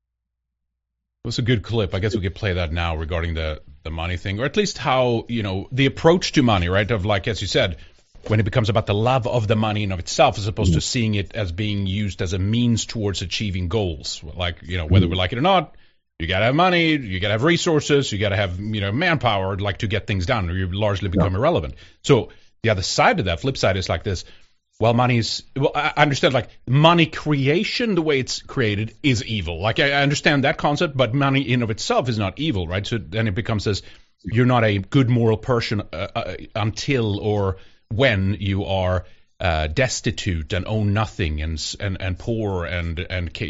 It was a good clip. I guess we could play that now regarding the money thing, or at least how, the approach to money, right? Of like, as you said, when it becomes about the love of the money in of itself, as opposed to seeing it as being used as a means towards achieving goals. Like, whether we like it or not, you got to have money, you got to have resources, you got to have, manpower like to get things done, or you largely become irrelevant. So the other side of that, flip side, is like this. Well, I understand, like, money creation, the way it's created, is evil. Like, I understand that concept, but money in of itself is not evil, right? So then it becomes this, you're not a good moral person until or when you are destitute and own nothing and poor and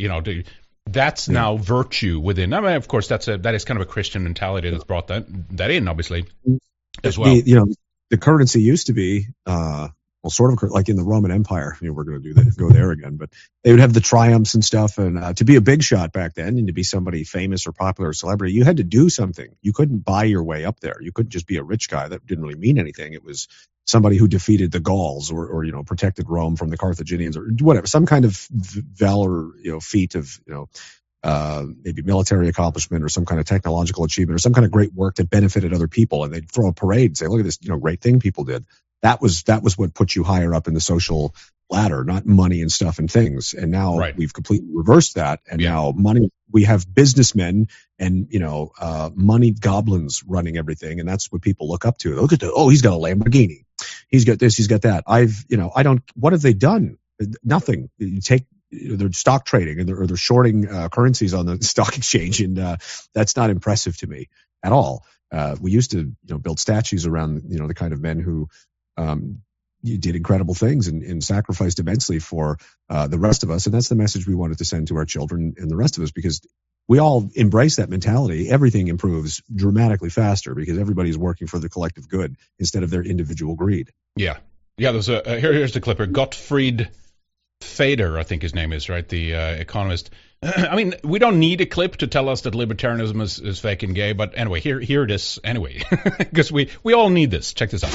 that's now virtue within. I mean, of course, that is kind of a Christian mentality that's brought that in, obviously, as well. The currency used to be well, sort of like in the Roman Empire. We're going to go there again, but they would have the triumphs and stuff. And to be a big shot back then and to be somebody famous or popular or celebrity, you had to do something. You couldn't buy your way up there. You couldn't just be a rich guy. That didn't really mean anything. It was somebody who defeated the Gauls or protected Rome from the Carthaginians or whatever, some kind of valor, feat of, maybe military accomplishment or some kind of technological achievement or some kind of great work that benefited other people. And they'd throw a parade and say, look at this, great thing people did. That was what put you higher up in the social ladder, not money and stuff and things. And now we've completely reversed that. And now we have businessmen and, money goblins running everything. And that's what people look up to. Look at he's got a Lamborghini. He's got this, he's got that. What have they done? Nothing. You take, they're stock trading or they're shorting currencies on the stock exchange. And that's not impressive to me at all. We used to, build statues around, the kind of men who, did incredible things and sacrificed immensely for the rest of us. And that's the message we wanted to send to our children and the rest of us, because we all embrace that mentality. Everything improves dramatically faster because everybody's working for the collective good instead of their individual greed. Yeah. There's here's the clipper. Gottfried Feder, I think his name is, right? The economist. I mean, we don't need a clip to tell us that libertarianism is fake and gay, but anyway, here it is anyway, because we all need this. Check this out.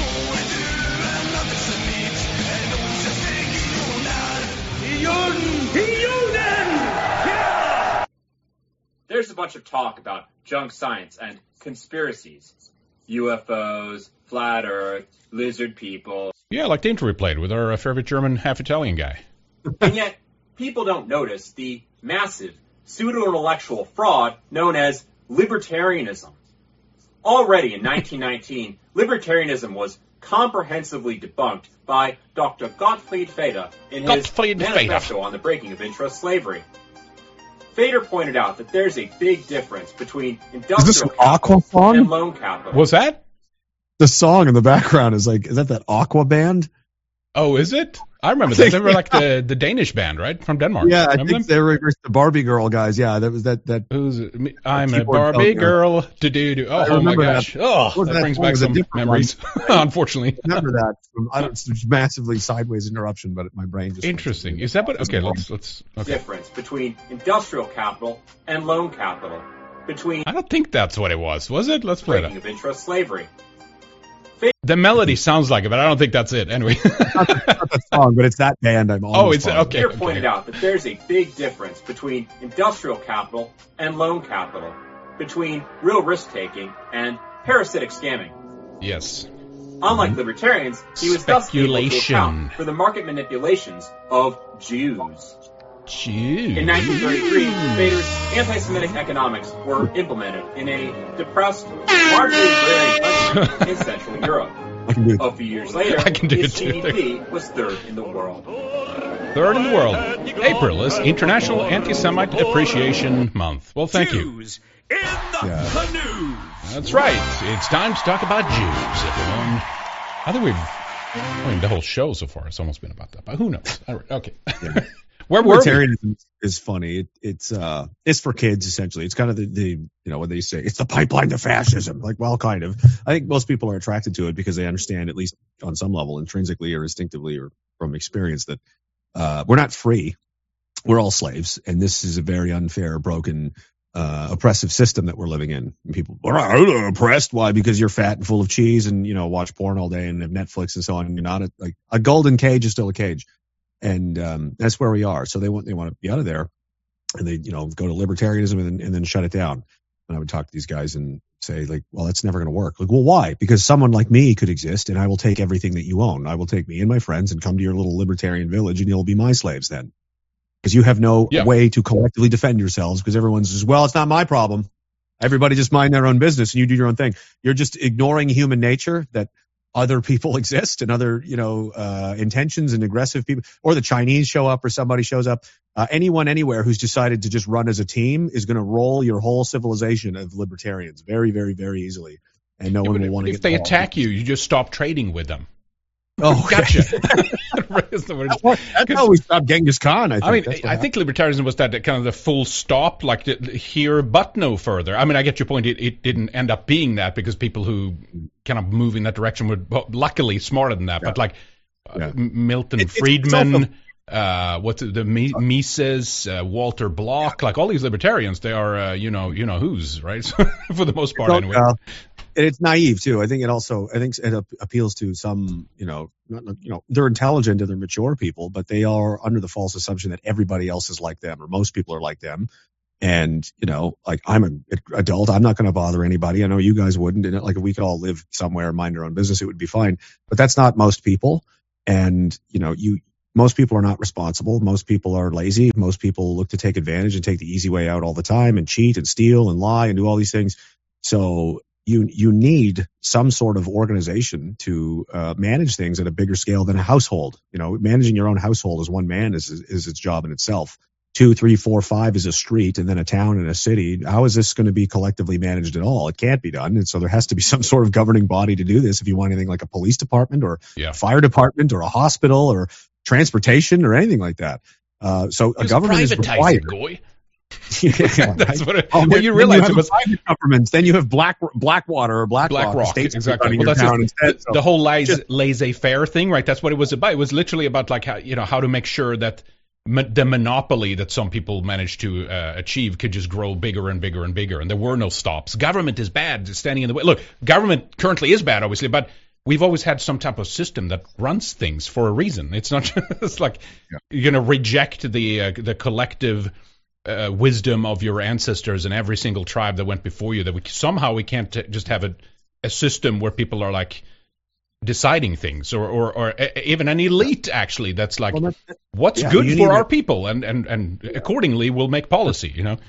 There's a bunch of talk about junk science and conspiracies. UFOs, flat earth, lizard people. Yeah, like the intro we played with our favorite German half-Italian guy. And yet, people don't notice the massive pseudo-intellectual fraud known as libertarianism. Already in 1919, libertarianism was comprehensively debunked by Dr. Gottfried Feder in his manifesto on the breaking of intra-slavery. Feder pointed out that there's a big difference between industrial capital and loan capital. Was that? The song in the background is that Aqua band? Oh, is it? I remember that. They were like the Danish band, right? From Denmark. Yeah, I think they were the Barbie girl guys. Yeah, that was that. Who's it? I'm a Barbie girl. Oh my gosh. That brings back some memories, unfortunately. I remember that. It's massively sideways interruption, but my brain just... Interesting. Is that what... Okay, let's... Okay. Difference between industrial capital and loan capital. I don't think that's what it was it? Let's play it. Breaking of intra-slavery. The melody sounds like it, but I don't think that's it. Anyway, not that song, but it's that band. It's okay. Feder pointed out that there's a big difference between industrial capital and loan capital, between real risk taking and parasitic scamming. Yes. Unlike libertarians, he was thus able to account for the market manipulations of Jews. In 1933, Feder's anti-Semitic economics were implemented in a depressed, largely agrarian country in Central Europe. A few years later, his GDP was third in the world. Third in the world. April is International Anti-Semite Appreciation Month. Well, thank you. Jews in the canoe. That's right. It's time to talk about Jews, everyone. I think the whole show so far has almost been about that, but who knows? All right, okay. Yeah. Libertarianism is funny. It's for kids essentially. It's kind of the when they say it's the pipeline to fascism. Like, well, kind of. I think most people are attracted to it because they understand, at least on some level, intrinsically or instinctively or from experience, that we're not free. We're all slaves, and this is a very unfair, broken, oppressive system that we're living in. And people are oppressed. Why? Because you're fat and full of cheese and watch porn all day and have Netflix and so on. You're not a golden cage is still a cage. And that's where we are. So they want to be out of there, and they go to libertarianism and then shut it down. And I would talk to these guys and say, like, well, that's never going to work. Like, well, why? Because someone like me could exist, and I will take everything that you own. I will take me and my friends and come to your little libertarian village, and you'll be my slaves then, because you have no way to collectively defend yourselves. Because everyone's just, well, it's not my problem. Everybody just mind their own business, and you do your own thing. You're just ignoring human nature, that other people exist and other, intentions and aggressive people, or the Chinese show up or somebody shows up. Anyone anywhere who's decided to just run as a team is going to roll your whole civilization of libertarians very, very, very easily. And no one will want to get involved. If they attack you, you just stop trading with them. Oh, gotcha. That's how we stopped Genghis Khan, I think. I think libertarianism was that kind of the full stop, like here but no further. I mean, I get your point. It didn't end up being that because people who kind of move in that direction were luckily smarter than that. Yeah. But like Milton Friedman, Mises, Walter Block, like all these libertarians, they are, who's, right? For the most part, anyway. And it's naive too. I think it appeals to some, they're intelligent and they're mature people, but they are under the false assumption that everybody else is like them or most people are like them. And, like I'm an adult, I'm not going to bother anybody. I know you guys wouldn't. And like if we could all live somewhere and mind our own business, it would be fine. But that's not most people. And, most people are not responsible. Most people are lazy. Most people look to take advantage and take the easy way out all the time and cheat and steal and lie and do all these things. So you need some sort of organization to manage things at a bigger scale than a household. Managing your own household as one man is its job in itself. 2, 3, 4, 5 is a street, and then a town and a city. How is this going to be collectively managed at all? It can't be done. And so there has to be some sort of governing body to do this. If you want anything like a police department or a fire department or a hospital or transportation or anything like that. So a government is required. Goy. That's what you realize it was private governments. Then you have Blackwater or BlackRock. Exactly. Well, that's the whole laissez-faire thing, right? That's what it was about. It was literally about like how to make sure that the monopoly that some people managed to achieve could just grow bigger and bigger and bigger, and there were no stops. Government is bad, standing in the way. Look, government currently is bad, obviously, but we've always had some type of system that runs things for a reason. It's not just like you're going to reject the collective wisdom of your ancestors and every single tribe that went before you. That we can't just have a system where people are like deciding things, or even an elite actually that's like what's good for our people, and accordingly we'll make policy.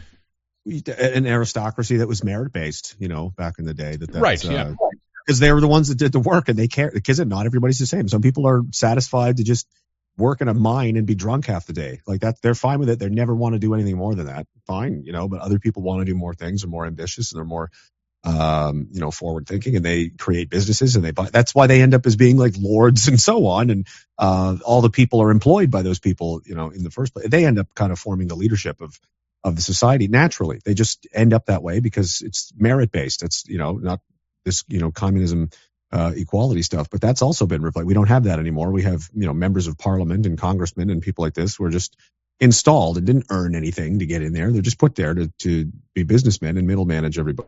An aristocracy that was merit based, back in the day. That's right. Because they were the ones that did the work, and they care. Because not everybody's the same. Some people are satisfied to just work in a mine and be drunk half the day. Like that, they're fine with it. They never want to do anything more than that. Fine, but other people want to do more things, are more ambitious, and they're more forward thinking, and they create businesses, and that's why they end up as being like lords and so on. And all the people are employed by those people, in the first place. They end up kind of forming the leadership of the society naturally. They just end up that way because it's merit based. It's, not this, communism, equality stuff, but that's also been replaced. We don't have that anymore. We have, members of parliament and congressmen and people like this who are just installed and didn't earn anything to get in there. They're just put there to be businessmen and middle manage everybody.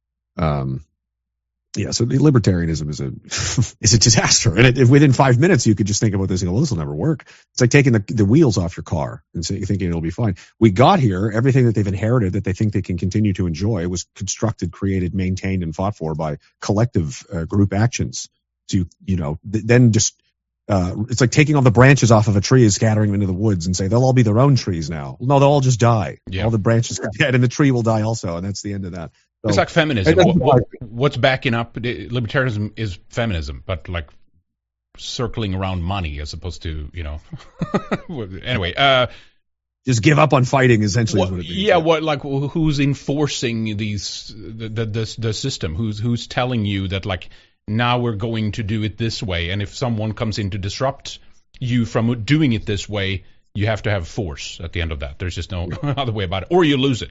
So the libertarianism is a disaster. And if within 5 minutes you could just think about this and go, well, this will never work. It's like taking the wheels off your car and thinking it'll be fine. We got here, everything that they've inherited that they think they can continue to enjoy was constructed, created, maintained, and fought for by collective group actions. So then just it's like taking all the branches off of a tree and scattering them into the woods and say they'll all be their own trees now. No, they'll all just die. Yeah. All the branches are dead and the tree will die also, and that's the end of that. So, it's like feminism. What's backing up libertarianism is feminism, but like circling around money as opposed to, anyway. Just give up on fighting, essentially. Is what it means. Yeah, who's enforcing the system? Who's telling you that like now we're going to do it this way, and if someone comes in to disrupt you from doing it this way, you have to have force at the end of that. There's just no other way about it, or you lose it.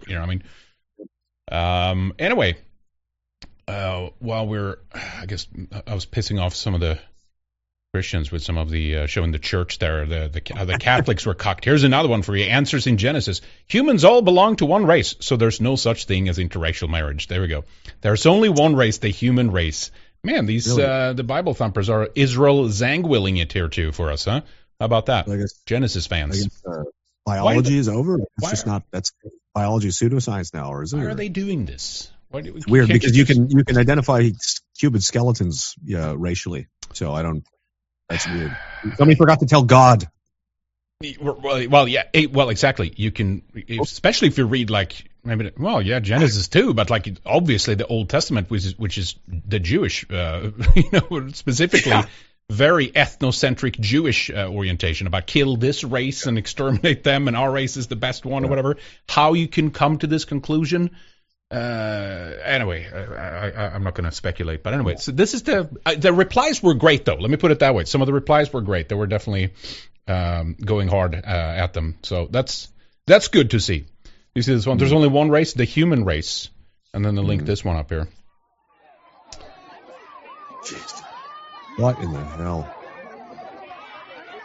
Anyway, while I guess I was pissing off some of the Christians with some of the showing the church there, the Catholics were cucked. Here's another one for you. Answers in Genesis. Humans all belong to one race, so there's no such thing as interracial marriage. There we go. There's only one race, the human race. Man, these really? The Bible thumpers are Israel Zangwilling it here too for us, huh? How about that? Genesis fans. Biology is over. It's just not. That's biology is pseudoscience now, or is it? Why are they doing this? It's weird because you can identify human skeletons racially. So I don't. That's weird. Somebody forgot to tell God. Well, yeah. Well, exactly. You can, especially if you read like Genesis too, but like obviously the Old Testament, which is the Jewish, specifically. Yeah. Very ethnocentric Jewish orientation about kill this race and exterminate them, and our race is the best one or whatever. How you can come to this conclusion? Anyway, I'm not going to speculate. But anyway, so this is the replies were great though. Let me put it that way. Some of the replies were great. They were definitely going hard at them. So that's good to see. You see this one? There's only one race, the human race, and then the link this one up here. Jeez. What in the hell?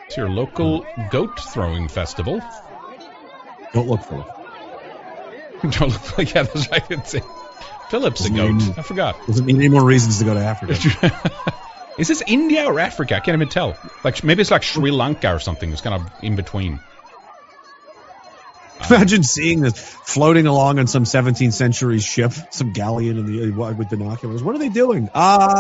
It's your local goat throwing festival. Don't look for it. Don't look like, yeah, that's right. It's Philip's a goat. I forgot. Doesn't mean any more reasons to go to Africa. Is this India or Africa? I can't even tell. Like maybe it's like Sri Lanka or something. It's kind of in between. Imagine seeing this floating along on some 17th century ship, some galleon with binoculars. What are they doing?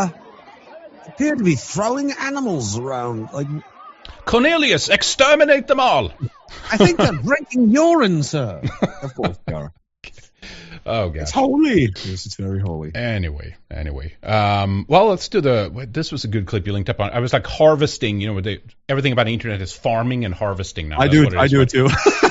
Appear to be throwing animals around. Like Cornelius, exterminate them all. I think they're drinking urine, sir. Of course they are. Oh, God. It's holy. Yes, it's very holy. Anyway. Well, let's do this was a good clip you linked up on. I was like harvesting, everything about the internet is farming and harvesting now. I do it too.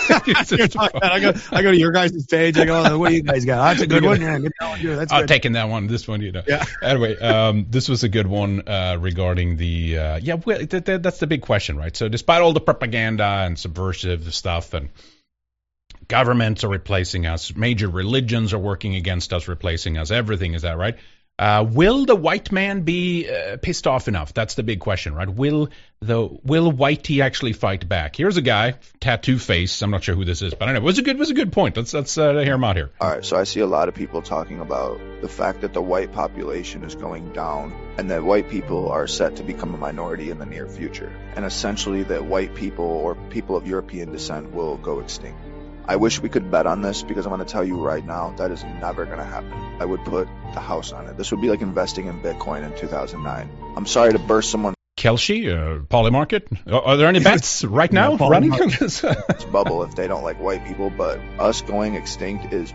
I go to your guys' page. I go, what do you guys got? That's a good one. Yeah, that's I'm good. taking that one. This one, Yeah. Anyway, this was a good one regarding the, that's the big question, right? So despite all the propaganda and subversive stuff and governments are replacing us, major religions are working against us, replacing us, everything, is that right? Will the white man be pissed off enough? That's the big question, right? Will Whitey actually fight back? Here's a guy, tattoo face. I'm not sure who this is, but anyway, it was a good point. Let's hear him out here. All right, so I see a lot of people talking about the fact that the white population is going down and that white people are set to become a minority in the near future, and essentially that white people or people of European descent will go extinct. I wish we could bet on this because I'm going to tell you right now that is never going to happen. I would put the house on it. This would be like investing in Bitcoin in 2009. I'm sorry to burst someone. Kelsey, Polymarket. Are there any bets right now running? It's bubble if they don't like white people, but us going extinct is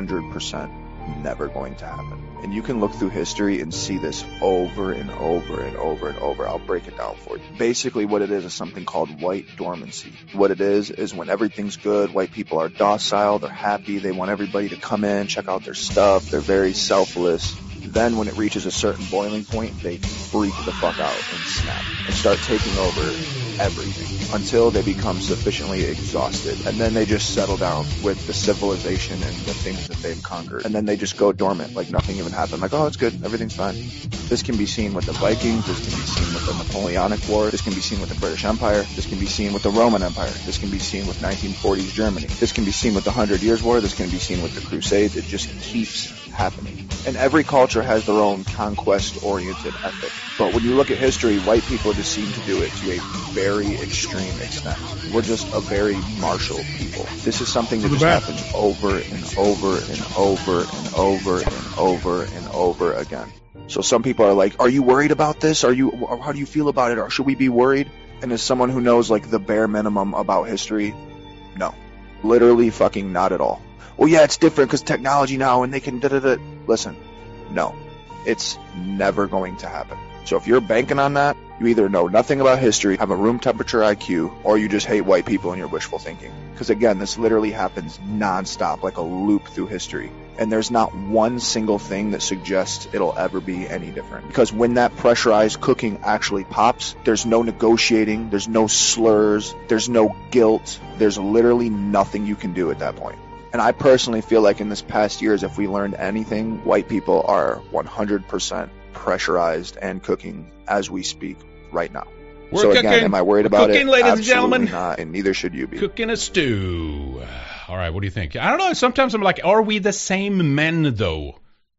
100% never going to happen. And you can look through history and see this over and over and over and over. I'll break it down for you. Basically what it is something called white dormancy. What it is when everything's good, white people are docile, they're happy, they want everybody to come in, check out their stuff, they're very selfless. Then when it reaches a certain boiling point, they freak the fuck out and snap and start taking over everything until they become sufficiently exhausted. And then they just settle down with the civilization and the things that they've conquered. And then they just go dormant like nothing even happened. Like, oh, it's good. Everything's fine. This can be seen with the Vikings. This can be seen with the Napoleonic War. This can be seen with the British Empire. This can be seen with the Roman Empire. This can be seen with 1940s Germany. This can be seen with the 100 Years' War. This can be seen with the Crusades. It just keeps happening. And every culture has their own conquest-oriented ethic. But when you look at history, white people just seem to do it to a very extreme extent. We're just a very martial people. This is something that just happens over and over and over and over and over and over again. So some people are like, are you worried about this? How do you feel about it? Or should we be worried? And as someone who knows like the bare minimum about history, no. Literally fucking not at all. Well, yeah, it's different because technology now and they can da-da-da. Listen, no. It's never going to happen. So if you're banking on that, you either know nothing about history, have a room temperature IQ, or you just hate white people and you're wishful thinking. Because again, this literally happens nonstop, like a loop through history. And there's not one single thing that suggests it'll ever be any different. Because when that pressurized cooking actually pops, there's no negotiating, there's no slurs, there's no guilt, there's literally nothing you can do at that point. And I personally feel like in this past years, if we learned anything, white people are 100% pressurized and cooking as we speak right now. We're so cooking. Again, am I worried about cooking, it? Ladies Absolutely and gentlemen. Not, and neither should you be. Cooking a stew. All right, what do you think? I don't know. Sometimes I'm like, are we the same men, though?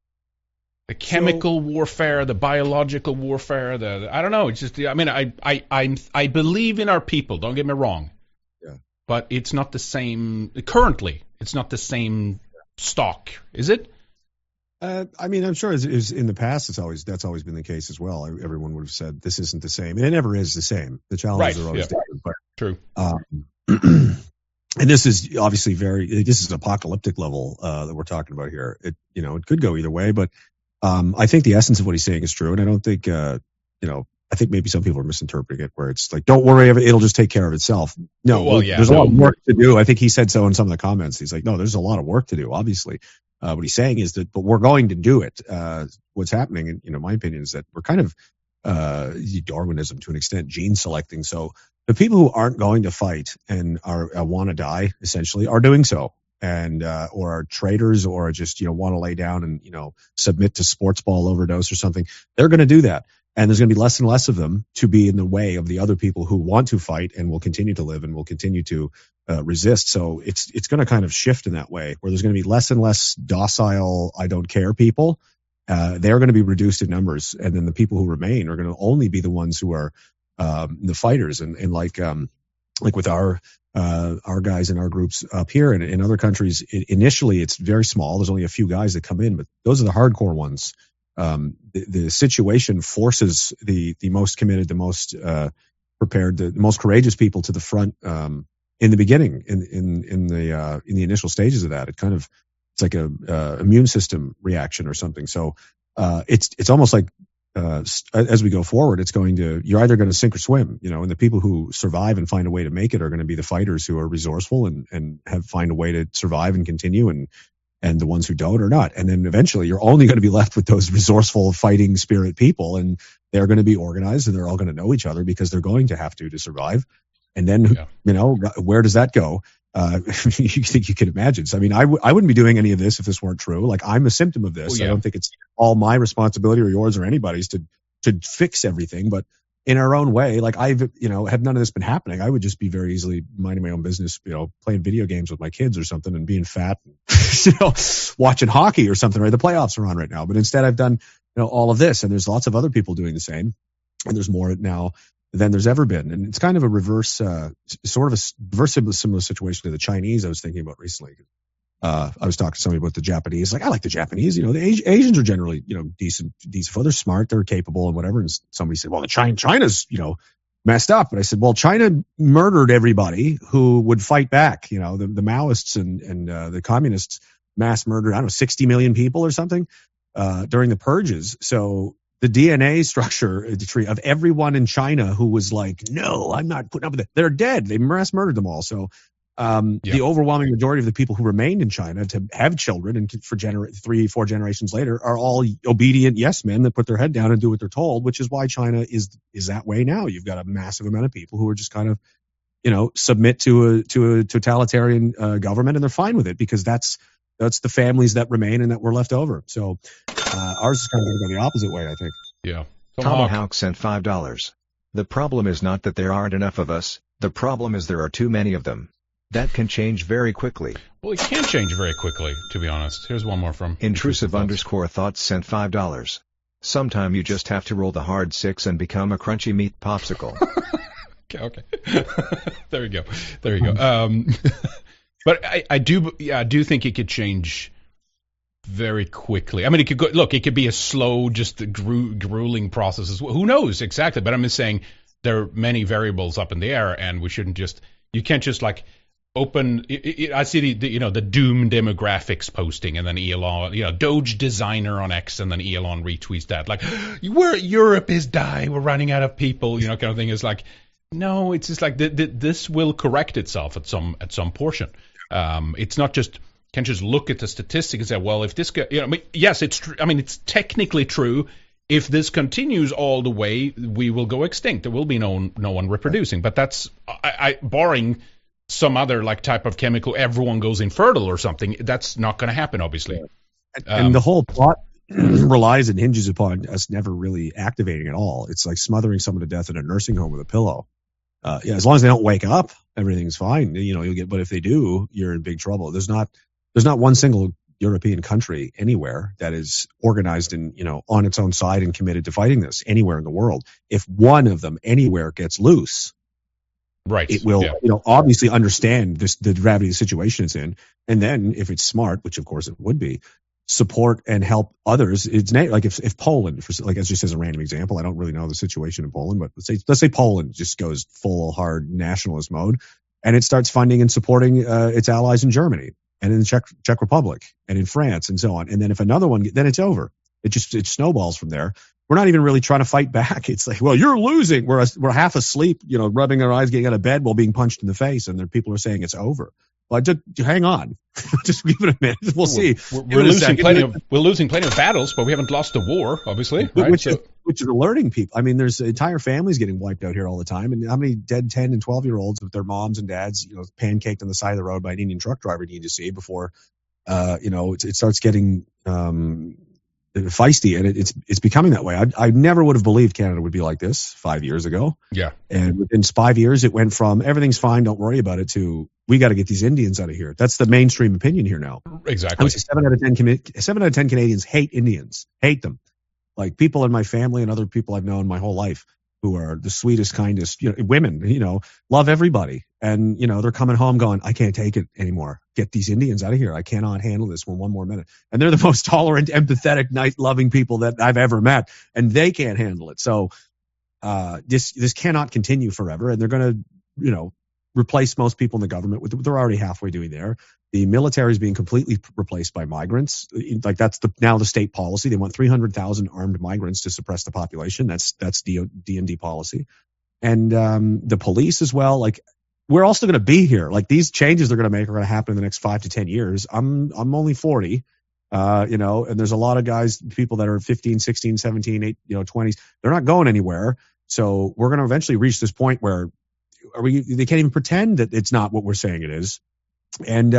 The chemical warfare, the biological warfare, I don't know. It's just, I mean, I believe in our people. Don't get me wrong. Yeah. But it's not the same. Currently, it's not the same stock, is it? I mean, I'm sure is in the past, that's always been the case as well. Everyone would have said this isn't the same, and it never is the same. The challenges are always different. But, true. And this is obviously this is apocalyptic level that we're talking about here. It could go either way, but I think the essence of what he's saying is true, and I don't think I think maybe some people are misinterpreting it, where it's like, don't worry, it'll just take care of itself. No, there's a lot of work to do. I think he said so in some of the comments. He's like, no, there's a lot of work to do, obviously. What he's saying is that, but we're going to do it. What's happening, in my opinion, is that we're kind of Darwinism to an extent, gene selecting. So the people who aren't going to fight and want to die, essentially, are doing so, and or are traitors, or just want to lay down and submit to sports ball overdose or something. They're going to do that. And there's going to be less and less of them to be in the way of the other people who want to fight and will continue to live and will continue to resist. So it's going to kind of shift in that way, where there's going to be less and less docile, I don't care people. They're going to be reduced in numbers, and then the people who remain are going to only be the ones who are the fighters. And like with our guys in our groups up here and in other countries, initially it's very small. There's only a few guys that come in, but those are the hardcore ones. The situation forces the most committed, the most prepared, the most courageous people to the front in the beginning, in the initial stages of that. It's like a immune system reaction or something. So it's almost like as we go forward, you're either going to sink or swim, and the people who survive and find a way to make it are going to be the fighters who are resourceful and find a way to survive and continue, and the ones who don't are not. And then eventually you're only going to be left with those resourceful fighting spirit people, and they're going to be organized and they're all going to know each other because they're going to have to survive. And then, where does that go? You think you can imagine. So, I mean, I wouldn't be doing any of this if this weren't true. Like, I'm a symptom of this. I don't think it's all my responsibility or yours or anybody's to fix everything, but in our own way, like had none of this been happening, I would just be very easily minding my own business, playing video games with my kids or something and being fat, watching hockey or something, right? The playoffs are on right now, but instead I've done, all of this, and there's lots of other people doing the same, and there's more now than there's ever been. And it's kind of a reverse, similar situation to the Chinese I was thinking about recently. I was talking to somebody about the Japanese. Like, I like the Japanese. The Asians are generally, decent. They're smart, they're capable, and whatever. And somebody said, well, China's, messed up. But I said, well, China murdered everybody who would fight back. The Maoists and the communists mass murdered, 60 million people or something during the purges. So the DNA structure of everyone in China who was like, no, I'm not putting up with it, they're dead. They mass murdered them all. So the overwhelming majority of the people who remained in China to have children and for 3-4 generations later are all obedient yes men that put their head down and do what they're told, which is why China is that way now. You've got a massive amount of people who are just kind of, submit to a totalitarian government, and they're fine with it because that's the families that remain and that were left over. So ours is kind of going to go the opposite way, I think. Yeah. Tomahawk sent $5. The problem is not that there aren't enough of us. The problem is there are too many of them. That can change very quickly. Well, it can change very quickly, to be honest. Here's one more from Intrusive_thoughts sent $5. Sometime you just have to roll the hard 6 and become a crunchy meat popsicle. Okay. There you go. But I do think it could change very quickly. I mean, it could be a slow, just grueling process. Who knows exactly? But I'm just saying there are many variables up in the air, and you can't just like open. I see the doom demographics posting, and then Elon, Doge designer on X, and then Elon retweets that like, Europe is dying, we're running out of people, kind of thing. Is like, no, it's just like this will correct itself at some portion. It's not just. Can't just look at the statistics and say, well, if this guy, yes, it's true. I mean, it's technically true. If this continues all the way, we will go extinct. There will be no one reproducing. But that's, barring some other like type of chemical, everyone goes infertile or something. That's not going to happen, obviously. And the whole plot relies and hinges upon us never really activating at all. It's like smothering someone to death in a nursing home with a pillow. As long as they don't wake up, everything's fine. You'll get. But if they do, you're in big trouble. There's not one single European country anywhere that is organized and, on its own side and committed to fighting this anywhere in the world. If one of them anywhere gets loose, right, it will, obviously understand the gravity of the situation it's in. And then if it's smart, which of course it would be, support and help others. It's like if Poland, like as just as a random example, I don't really know the situation in Poland, but let's say Poland just goes full hard nationalist mode and it starts funding and supporting its allies in Germany. And in the Czech Republic and in France and so on. And then if another one, then it's over. It snowballs from there. We're not even really trying to fight back. It's like, well, you're losing. We're half asleep, rubbing our eyes, getting out of bed while being punched in the face. And then people are saying it's over. Well, just hang on. Just give it a minute. We'll see. We're losing plenty of battles, but we haven't lost a war, obviously. Right? Which is alerting people. I mean, there's entire families getting wiped out here all the time. And how many dead 10 and 12-year-olds with their moms and dads, pancaked on the side of the road by an Indian truck driver do you need to see before, it starts getting feisty, and it's becoming that way. I never would have believed Canada would be like this 5 years ago. Yeah. And within 5 years, it went from everything's fine, don't worry about it, to we got to get these Indians out of here. That's the mainstream opinion here now. Exactly. I would say 7 out of 10 Canadians hate Indians, hate them. Like people in my family and other people I've known my whole life who are the sweetest, kindest, women, love everybody. And, they're coming home going, I can't take it anymore. Get these Indians out of here. I cannot handle this for one more minute. And they're the most tolerant, empathetic, nice, loving people that I've ever met. And they can't handle it. So this cannot continue forever. And they're going to, replace most people in the government. They're already halfway doing there. The military is being completely replaced by migrants. Like that's now the state policy. They want 300,000 armed migrants to suppress the population. That's DND policy. And the police as well. Like we're all still going to be here. Like these changes they're going to make are going to happen in the next 5 to 10 years. I'm only 40, and there's a lot of people that are 15, 16, 17, 8, 20s. They're not going anywhere. So we're going to eventually reach this point where they can't even pretend that it's not what we're saying it is. And,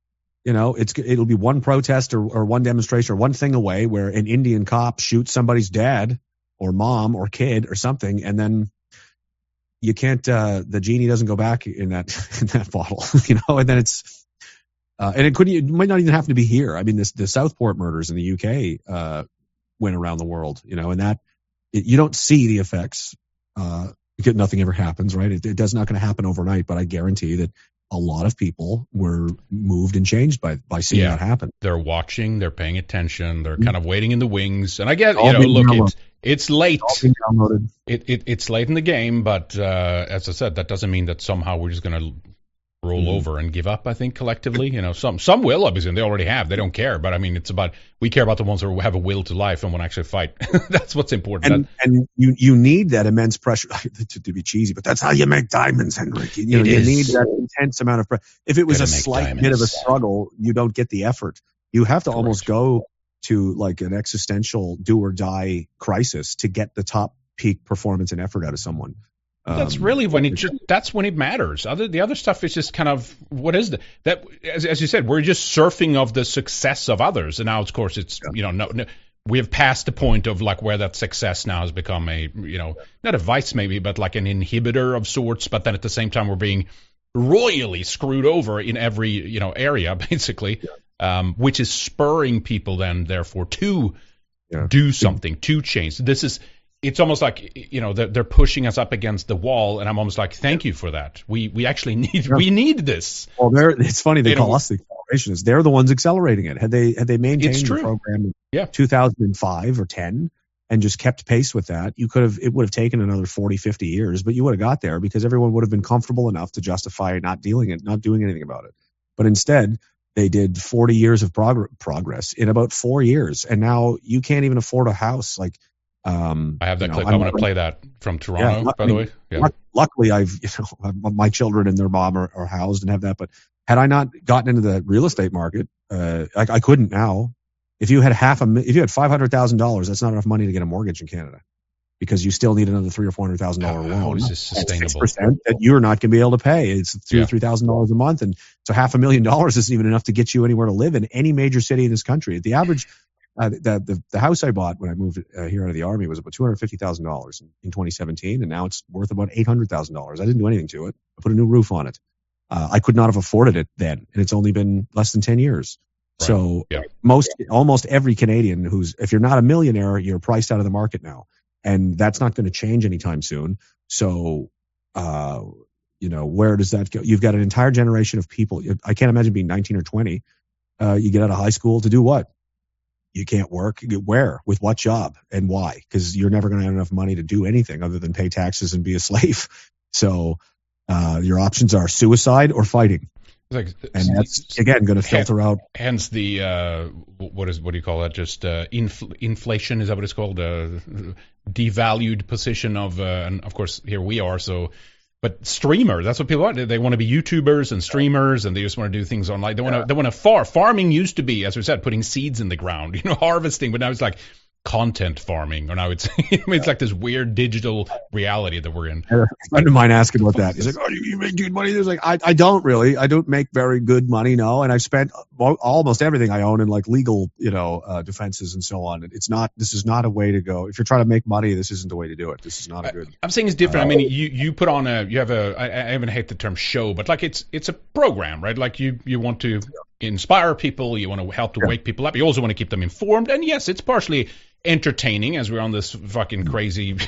it'll be one protest or one demonstration or one thing away where an Indian cop shoots somebody's dad or mom or kid or something. And then you can't, the genie doesn't go back in that bottle, and then it's, and it might not even have to be here. I mean, the Southport murders in the UK, went around the world, and that you don't see the effects, because nothing ever happens, right? It does not going to happen overnight, but I guarantee that a lot of people were moved and changed by seeing that happen. They're watching, they're paying attention, they're kind of waiting in the wings. And I get, look, it's late. It's late in the game, but as I said, that doesn't mean that somehow we're just going to roll over and give up, I think, collectively. Some will, obviously, and they already have. They don't care. But, I mean, we care about the ones who have a will to life and want to actually fight. That's what's important. And you need that immense pressure, to be cheesy, but that's how you make diamonds, Henrik. You need that intense amount of pressure. If it was a slight bit of a struggle, you don't get the effort. You have to almost go to like an existential do or die crisis to get the top peak performance and effort out of someone. That's really when that's when it matters. The other stuff is just kind of, what is that? As you said, we're just surfing of the success of others. And now, of course, it's, no, we have passed the point of like where that success now has become a, not a vice maybe, but like an inhibitor of sorts. But then at the same time, we're being royally screwed over in every, area, basically, which is spurring people then, therefore, to do something, to change. It's almost like, they're pushing us up against the wall, and I'm almost like, thank you for that. We actually need this. Well, it's funny they call us the accelerationists. They're the ones accelerating it. Had they maintained the program in 2005 or 10 and just kept pace with that, it would have taken another 40, 50 years, but you would have got there because everyone would have been comfortable enough to justify not doing anything about it. But instead, they did 40 years of progress in about 4 years, and now you can't even afford a house. Like, I have that clip. I want to play that from Toronto, by the way. Yeah. Luckily, my children and their mom are housed and have that. But had I not gotten into the real estate market, I couldn't now. If you had $500,000, that's not enough money to get a mortgage in Canada, because you still need another $300,000 or $400,000 loan. How is this sustainable? 6% that you're not going to be able to pay. It's $2,000 or $3,000 a month, and so $500,000 isn't even enough to get you anywhere to live in any major city in this country. The average. The house I bought when I moved here out of the Army was about $250,000 in 2017, and now it's worth about $800,000. I didn't do anything to it. I put a new roof on it. I could not have afforded it then, and it's only been less than 10 years. Right. So almost every Canadian if you're not a millionaire, you're priced out of the market now, and that's not going to change anytime soon. So, where does that go? You've got an entire generation of people. I can't imagine being 19 or 20. You get out of high school to do what? You can't work. Where? With what job? And why? Because you're never going to have enough money to do anything other than pay taxes and be a slave. So your options are suicide or fighting. And that's, again, going to filter out. Hence the, what do you call that? Just inflation, is that what it's called? Devalued position of, and of course, here we are, so... But streamer, that's what people want. They want to be YouTubers and streamers, and they just want to do things online. They want to farming used to be, as we said, putting seeds in the ground, harvesting. But now it's like content farming, or now it's it's like this weird digital reality that we're in. A friend of mine asked about that. He's like, "Oh, you make good money?" There's like, I don't really. I don't make very good money, no. And I've spent almost everything I own in like legal, defenses and so on. This is not a way to go. If you're trying to make money, this isn't the way to do it. This is not a good. I'm saying it's different. I mean, you put on I even hate the term show, but like it's a program, right? Like you want to inspire people, you want to help to wake people up, you also want to keep them informed, and yes, it's partially entertaining as we're on this fucking crazy,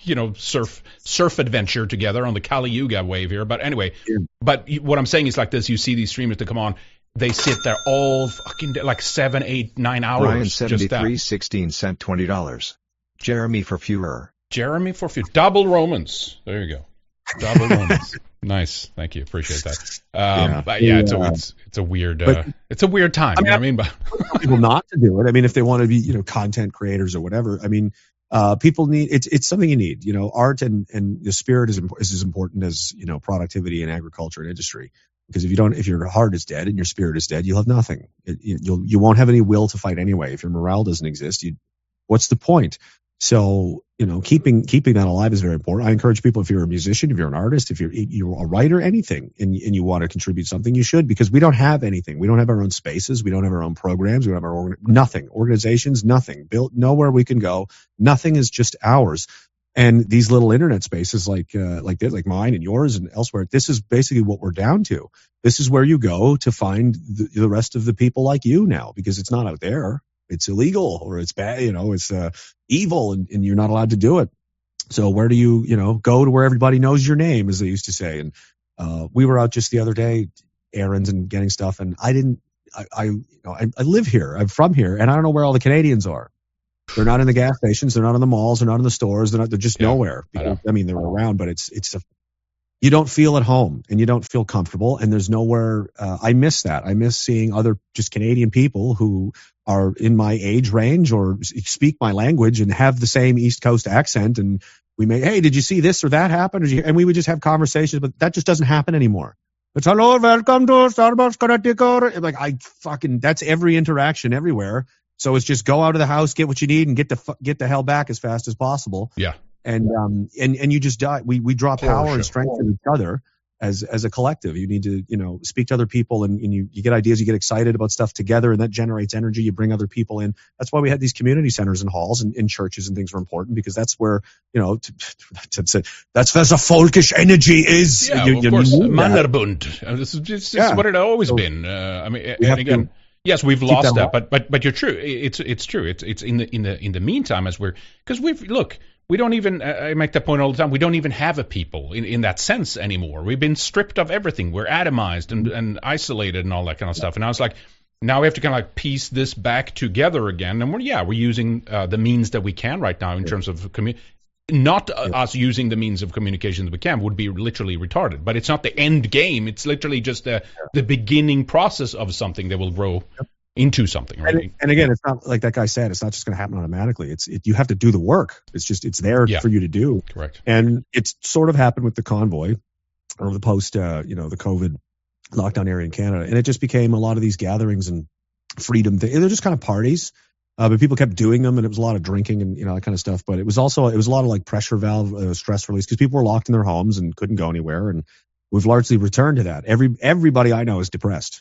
surf adventure together on the Kali Yuga wave here. But anyway, but what I'm saying is like this: you see these streamers that come on, they sit there all fucking day, like 7, 8, 9 hours. Ryan 7316 sent $20. Jeremy for Fuhrer. Double Romans. There you go. Double Romans. Nice, thank you, appreciate that. But yeah, it's a weird time. You know what I mean? But people not to do it. I mean, if they want to be content creators or whatever. I mean, people need it's something you need. Art and the spirit is as important as productivity in agriculture and industry. Because if your heart is dead and your spirit is dead, you'll have nothing. You won't have any will to fight anyway. If your morale doesn't exist, what's the point? So, keeping that alive is very important. I encourage people, if you're a musician, if you're an artist, if you're a writer, anything, and you want to contribute something, you should, because we don't have anything. We don't have our own spaces. We don't have our own programs. We don't have our own, nothing. Organizations, nothing. Built nowhere we can go. Nothing is just ours. And these little internet spaces like mine and yours and elsewhere, this is basically what we're down to. This is where you go to find the rest of the people like you now, because it's not out there. It's illegal, or it's bad, it's evil, and you're not allowed to do it. So where do you, go to where everybody knows your name, as they used to say? And we were out just the other day, errands and getting stuff, and I live here. I'm from here, and I don't know where all the Canadians are. They're not in the gas stations. They're not in the malls. They're not in the stores. They're just nowhere. I mean, they're around, but you don't feel at home, and you don't feel comfortable, and there's nowhere. I miss that. I miss seeing other just Canadian people who are in my age range or speak my language and have the same East Coast accent. And hey, did you see this or that happen? And we would just have conversations, but that just doesn't happen anymore. It's hello, welcome to Starbucks. That's every interaction everywhere. So it's just go out of the house, get what you need, and get the hell back as fast as possible. Yeah. And you just die. We draw power and strength from each other as a collective. You need to, speak to other people, and you get ideas, you get excited about stuff together, and that generates energy. You bring other people in. That's why we had these community centers and halls and in churches and things were important, because that's where, that's where the folkish energy is. Yeah, of course. Mannerbund. This is just what it always been. Yes, we've lost that, but you're true. It's true. It's in the meantime, because we don't even, I make that point all the time, we don't even have a people in that sense anymore. We've been stripped of everything. We're atomized and isolated and all that kind of stuff. And I was like, now we have to kind of like piece this back together again. And we're using the means that we can right now in terms of us using the means of communication that we can would be literally retarded. But it's not the end game. It's literally just the beginning process of something that will grow into something, right? And again, it's not like that guy said, it's not just going to happen automatically. You have to do the work. It's there for you to do. Correct. And it's sort of happened with the convoy or the post, the COVID lockdown area in Canada. And it just became a lot of these gatherings and freedom things. They're just kind of parties. But people kept doing them, and it was a lot of drinking and that kind of stuff. But it was a lot of like pressure valve stress release, because people were locked in their homes and couldn't go anywhere. And we've largely returned to that. Everybody I know is depressed,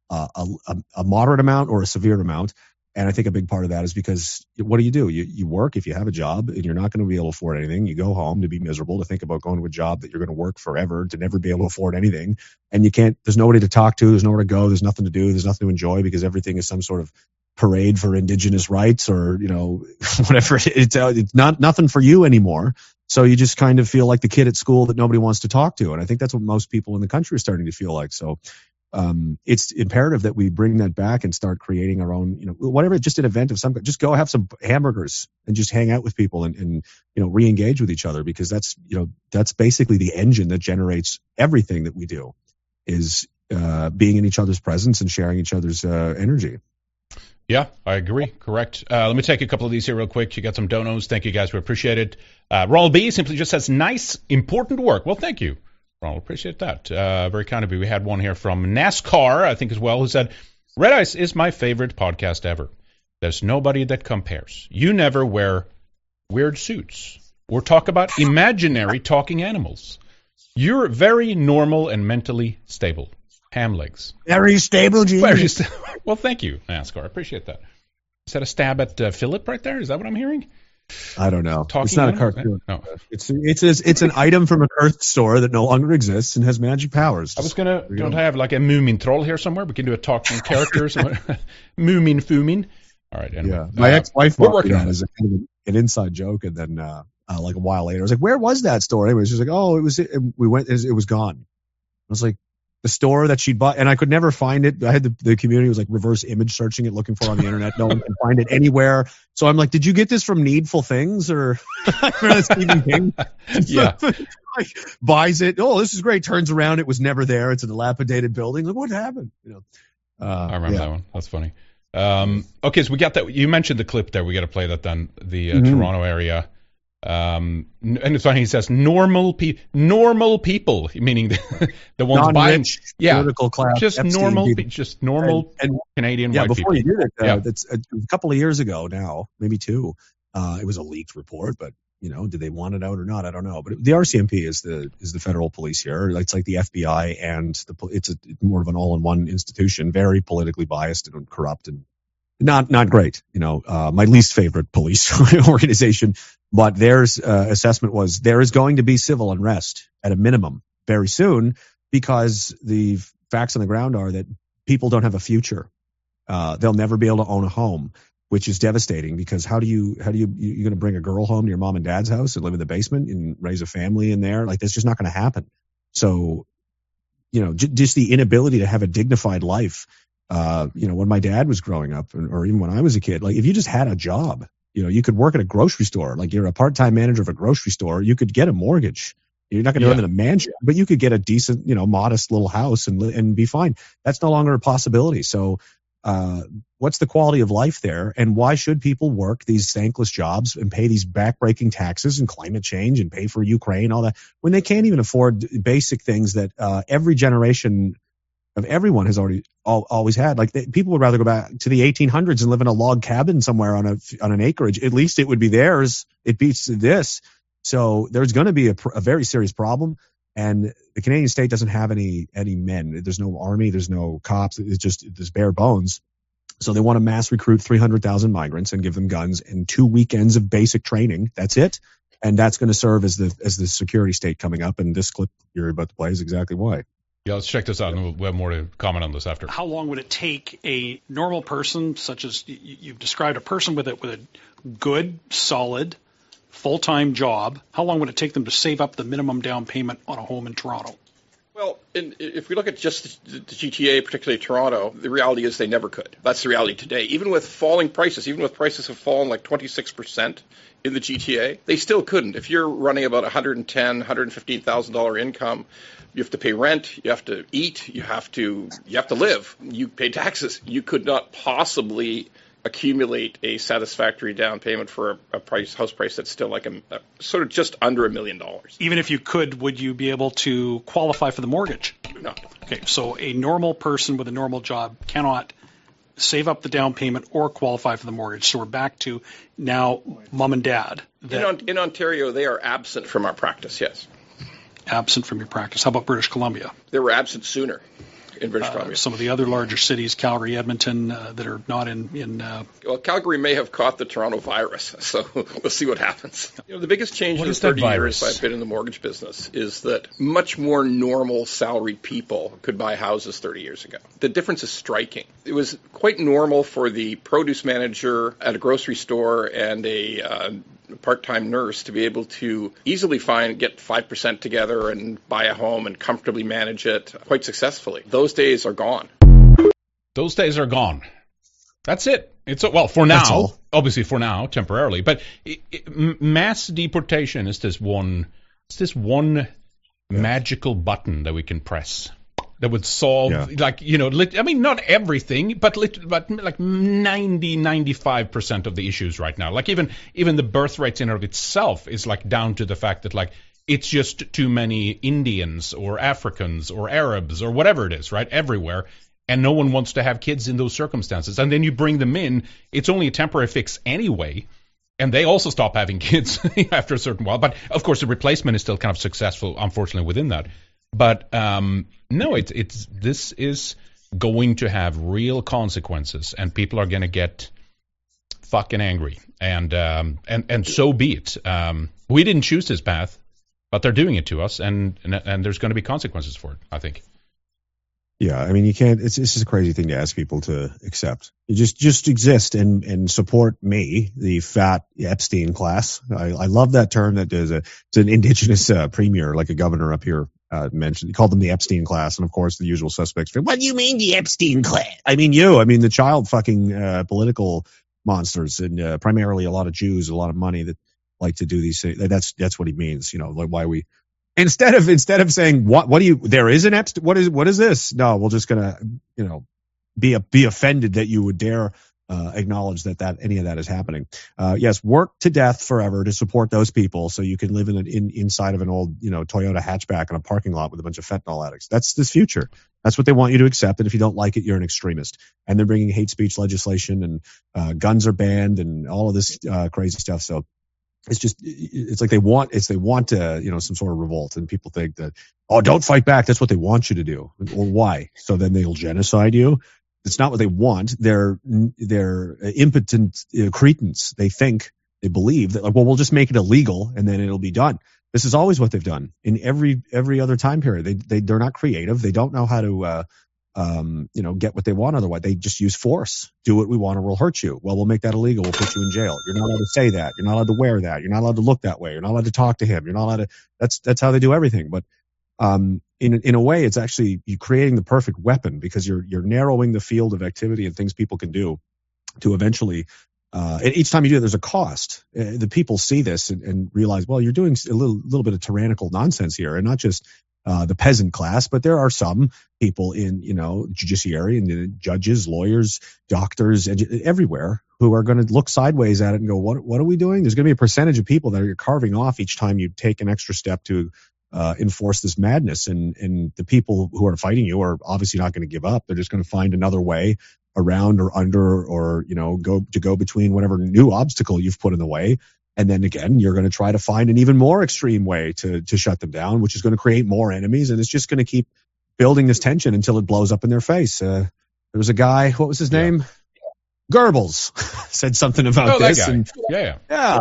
a moderate amount or a severe amount. And I think a big part of that is because what do? You work if you have a job, and you're not going to be able to afford anything. You go home to be miserable, to think about going to a job that you're going to work forever, to never be able to afford anything. And there's nobody to talk to. There's nowhere to go. There's nothing to do. There's nothing to enjoy, because everything is some sort of parade for indigenous rights, or whatever. It's not nothing for you anymore. So you just kind of feel like the kid at school that nobody wants to talk to. And I think that's what most people in the country are starting to feel like. So it's imperative that we bring that back and start creating our own, whatever, just an event of some kind. Just go have some hamburgers and just hang out with people and re-engage with each other, because that's basically the engine that generates everything that we do, is being in each other's presence and sharing each other's energy. Yeah, I agree. Correct. Let me take a couple of these here real quick. You got some donos. Thank you, guys. We appreciate it. Ronald B. simply just says, nice, important work. Well, thank you, Ronald. Appreciate that. Very kind of you. We had one here from NASCAR, I think, as well, who said, Red Ice is my favorite podcast ever. There's nobody that compares. You never wear weird suits or talk about imaginary talking animals. You're very normal and mentally stable. Ham legs. Very stable, Gene. Well, thank you, NASCAR. I appreciate that. Is that a stab at Philip right there? Is that what I'm hearing? I don't know. Talking it's not animals? a cartoon. No. It's an item from a cursed store that no longer exists and has magic powers. I was don't I have like a Moomin troll here somewhere? We can do a talking character. Moomin Fumin. All right. Anyway. Yeah. My ex-wife we're working on it as an inside joke, and then like a while later, I was like, "Where was that store?" Anyway, she was like, "Oh, it was gone." I was like, the store that she'd bought, and I could never find it. I had the community was like reverse image searching it, looking for it on the internet. No one can find it anywhere. So I'm like, did you get this from Needful Things or remember Stephen King? Yeah. Like, buys it. Oh, this is great. Turns around, it was never there. It's a dilapidated building. Like, what happened? I remember that one. That's funny. Okay, so we got that. You mentioned the clip there. We got to play that then. The Toronto area. And it's funny. He says normal people, meaning the ones buying, political class, just normal, and Canadian white people. Before you did it, that's a couple of years ago now, maybe 2. It was a leaked report, but did they want it out or not? I don't know. But the RCMP is the federal police here. It's like the FBI, and it's more of an all-in-one institution, very politically biased and corrupt and not great. My least favorite police organization. But their assessment was there is going to be civil unrest at a minimum very soon because the facts on the ground are that people don't have a future. They'll never be able to own a home, which is devastating because you're going to bring a girl home to your mom and dad's house and live in the basement and raise a family in there? Like, that's just not going to happen. So, just the inability to have a dignified life. When my dad was growing up or even when I was a kid, like if you just had a job, you could work at a grocery store, like you're a part-time manager of a grocery store, you could get a mortgage. You're not going to live in a mansion, but you could get a decent, modest little house and be fine. That's no longer a possibility. So, what's the quality of life there? And why should people work these thankless jobs and pay these backbreaking taxes and climate change and pay for Ukraine, all that, when they can't even afford basic things that every generation of everyone has always had? Like people would rather go back to the 1800s and live in a log cabin somewhere on an acreage. At least it would be theirs. It beats this. So there's going to be a very serious problem. And the Canadian state doesn't have any men. There's no army. There's no cops. It's just this bare bones. So they want to mass recruit 300,000 migrants and give them guns and 2 weekends of basic training. That's it. And that's going to serve as the security state coming up. And this clip you're about to play is exactly why. Yeah, let's check this out, and we'll have more to comment on this after. How long would it take a normal person, such as you've described, a person with a good, solid, full-time job, how long would it take them to save up the minimum down payment on a home in Toronto? Well, if we look at just the GTA, particularly Toronto, the reality is they never could. That's the reality today. Even with falling prices, even with prices have fallen like 26% in the GTA, they still couldn't. If you're running about $110,000, $115,000 income, you have to pay rent, you have to eat, you have to live, you pay taxes. You could not possibly accumulate a satisfactory down payment for a house price that's still like a sort of just under $1 million. Even if you could, would you be able to qualify for the mortgage? No. Okay, so a normal person with a normal job cannot save up the down payment or qualify for the mortgage. So we're back to now mom and dad. In Ontario, they are absent from our practice, yes. Absent from your practice. How about British Columbia? They were absent sooner in British Columbia. Some of the other larger cities, Calgary, Edmonton, that are not in Well, Calgary may have caught the Toronto virus, so we'll see what happens. The biggest change in the 30 years I've been in the mortgage business is that much more normal salaried people could buy houses 30 years ago. The difference is striking. It was quite normal for the produce manager at a grocery store and a part-time nurse to be able to easily get 5% together and buy a home and comfortably manage it quite successfully. Those days are gone. Those days are gone. That's it. For now, obviously for now, temporarily, but mass deportation is this one magical button that we can press that would solve, not everything, but like 90-95% of the issues right now. Like even the birth rates in and of itself is like down to the fact that like it's just too many Indians or Africans or Arabs or whatever it is, right, everywhere. and no one wants to have kids in those circumstances. And then you bring them in, it's only a temporary fix anyway, and they also stop having kids after a certain while. But, of course, the replacement is still kind of successful, unfortunately, within that. But, no, this is going to have real consequences, and people are going to get fucking angry. And so be it. We didn't choose this path, but they're doing it to us, and there's going to be consequences for it, I think. Yeah, I mean, you can't. It's just a crazy thing to ask people to accept. You just exist and support me, the fat Epstein class. I love that term. That is it's an indigenous premier, like a governor up here mentioned. He called them the Epstein class, and of course the usual suspects. What do you mean the Epstein class? I mean the child fucking political monsters, and primarily a lot of Jews, a lot of money that like to do these things. That's what he means. Like why we. Instead of saying what do you there is an Epstein, what is this? No, we're just gonna be offended that you would dare acknowledge that any of that is happening. Yes, work to death forever to support those people so you can live inside of an old Toyota hatchback in a parking lot with a bunch of fentanyl addicts. That's this future. That's what they want you to accept, and if you don't like it, you're an extremist. And they're bringing hate speech legislation, and guns are banned, and all of this crazy stuff. So. It's like they want some sort of revolt, and people think that, don't fight back. That's what they want you to do. Well, why? So then they'll genocide you. It's not what they want. They're impotent cretins. They believe that we'll just make it illegal and then it'll be done. This is always what they've done in every other time period. They're not creative. They don't know how to get what they want otherwise. They just use force. Do what we want or we'll hurt you. Well, we'll make that illegal. We'll put you in jail. You're not allowed to say that. You're not allowed to wear that. You're not allowed to look that way. You're not allowed to talk to him. You're not allowed to. That's how they do everything. But in a way, it's actually you creating the perfect weapon because you're narrowing the field of activity and things people can do to eventually. And each time you do it, there's a cost. The people see this and realize, well, you're doing a little bit of tyrannical nonsense here, and not just the peasant class, but there are some people in, judiciary and judges, lawyers, doctors, everywhere who are going to look sideways at it and go, what are we doing? There's going to be a percentage of people that you're carving off each time you take an extra step to enforce this madness. And the people who are fighting you are obviously not going to give up. They're just going to find another way around or under or, go between whatever new obstacle you've put in the way. And then again, you're going to try to find an even more extreme way to shut them down, which is going to create more enemies. And it's just going to keep building this tension until it blows up in their face. There was a guy, what was his name? Goebbels said something about this. That guy. Yeah.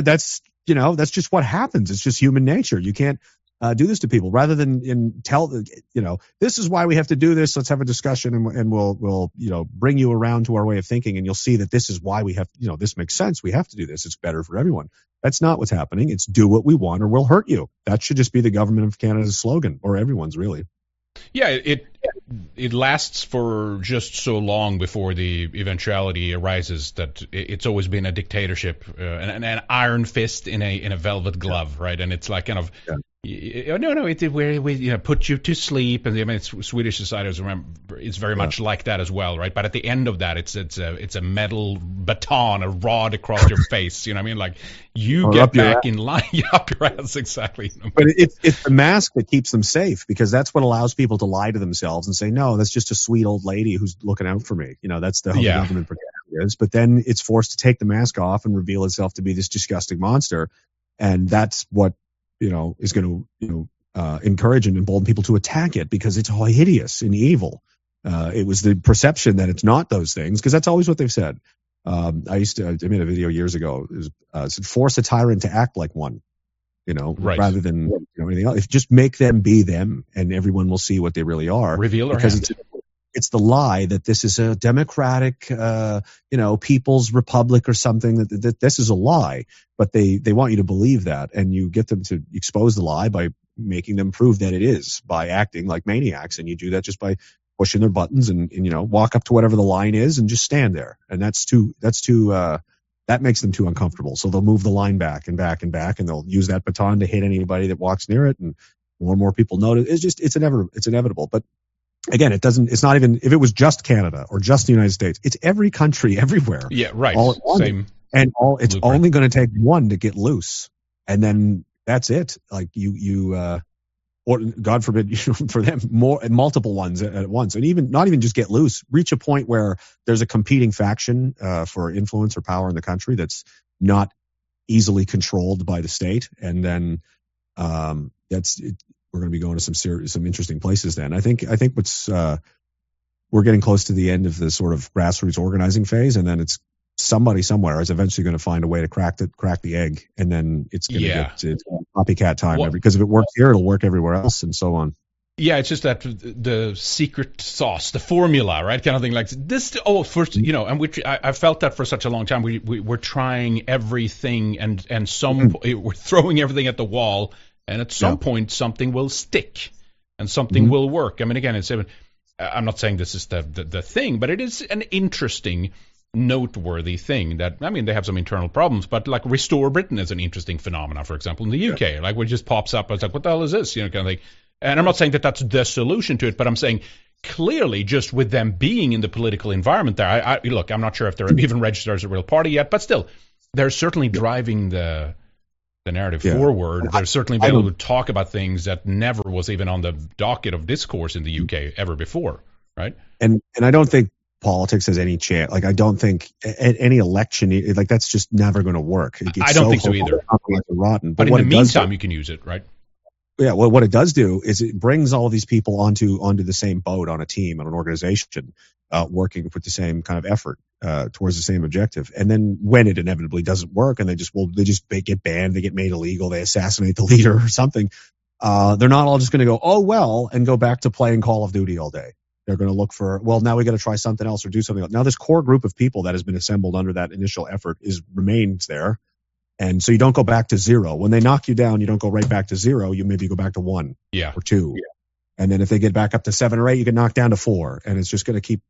That's just what happens. It's just human nature. You can't do this to people rather than tell, this is why we have to do this. Let's have a discussion and we'll bring you around to our way of thinking. And you'll see that this is why we have, this makes sense. We have to do this. It's better for everyone. That's not what's happening. It's do what we want or we'll hurt you. That should just be the government of Canada's slogan, or everyone's really. Yeah, it lasts for just so long before the eventuality arises that it's always been a dictatorship, an iron fist in a velvet glove, right? And it's like kind of. Yeah. No, we put you to sleep, and I mean, Swedish societies remember it's very much like that as well, right? But at the end of that, it's a metal baton, a rod across your face. You know what I mean? Like you get back in line, up your ass, exactly. But it's the mask that keeps them safe because that's what allows people to lie to themselves and say, no, that's just a sweet old lady who's looking out for me. That's the government propaganda is. But then it's forced to take the mask off and reveal itself to be this disgusting monster, and that's what. Is going to, encourage and embolden people to attack it because it's all hideous and evil. It was the perception that it's not those things because that's always what they've said. I made a video years ago. It was, force a tyrant to act like one, right. Rather than anything else. Just make them be them and everyone will see what they really are. Reveal their hand. It's the lie that this is a democratic, people's republic or something. That this is a lie, but they want you to believe that, and you get them to expose the lie by making them prove that it is by acting like maniacs, and you do that just by pushing their buttons and walk up to whatever the line is and just stand there, and that makes them too uncomfortable. So they'll move the line back and back and back, and they'll use that baton to hit anybody that walks near it, and more and more people notice. It's inevitable, but. Again, it's not even, if it was just Canada or just the United States, it's every country everywhere. Yeah, right. All at once. Same. And it's only going to take one to get loose. And then that's it. Like or God forbid, for them, multiple ones at once, and even not even just get loose, reach a point where there's a competing faction for influence or power in the country that's not easily controlled by the state, and then we're going to be going to some interesting places. Then I think what's we're getting close to the end of the sort of grassroots organizing phase, and then it's somebody somewhere is eventually going to find a way to crack the egg, and then it's going to get it's copycat time. Because if it works here, it'll work everywhere else, and so on. Yeah, it's just that the secret sauce, the formula, right, kind of thing like this. First, and which I felt that for such a long time. We're trying everything, and we're throwing everything at the wall, and at some point something will stick, and something will work. I mean, again, I'm not saying this is the thing, but it is an interesting, noteworthy thing that, I mean, they have some internal problems, but like Restore Britain is an interesting phenomenon, for example, in the UK, like where it just pops up. I was like, what the hell is this? Kind of thing. And I'm not saying that that's the solution to it, but I'm saying clearly just with them being in the political environment there, look, I'm not sure if they're even registered as a real party yet, but still, they're certainly driving the narrative forward. They're certainly able to talk about things that never was even on the docket of discourse in the UK ever before, right? And I don't think politics has any chance. Like, I don't think any election, like, that's just never going to work. I don't think so either. Rotten. But in the meantime, you can use it, right? Yeah. Well, what it does do is it brings all of these people onto the same boat, on a team, on an organization, working with the same kind of effort towards the same objective. And then when it inevitably doesn't work, and they just get banned, they get made illegal, they assassinate the leader or something. They're not all just going to go, oh well, and go back to playing Call of Duty all day. They're going to look for, well, now we got to try something else or do something else. Now this core group of people that has been assembled under that initial effort remains there. And so you don't go back to zero. When they knock you down, you don't go right back to zero. You maybe go back to 1 or 2. Yeah. And then if they get back up to 7 or 8, you get knocked down to 4. And it's just going to keep,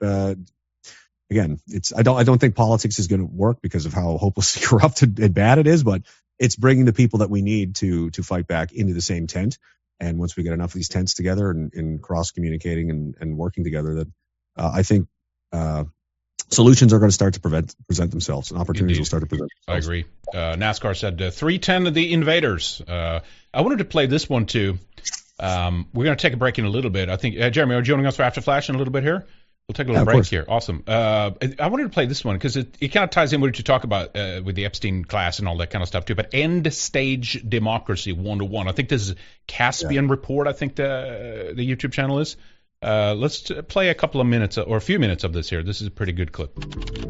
again, I don't think politics is going to work because of how hopelessly corrupt and bad it is, but it's bringing the people that we need to fight back into the same tent. And once we get enough of these tents together and cross-communicating and working together, then I think solutions are going to start to present themselves, and opportunities will start to present themselves. I agree. NASCAR said 310 of the Invaders. I wanted to play this one too. We're going to take a break in a little bit. I think, Jeremy, are you joining us for After Flash in a little bit here? We'll take a little break here. Awesome. I wanted to play this one because it kind of ties in with what you talk about with the Epstein class and all that kind of stuff too. But End Stage Democracy 101. I think this is Caspian Report, I think the YouTube channel is. Let's play a couple of minutes or a few minutes of this here. This is a pretty good clip.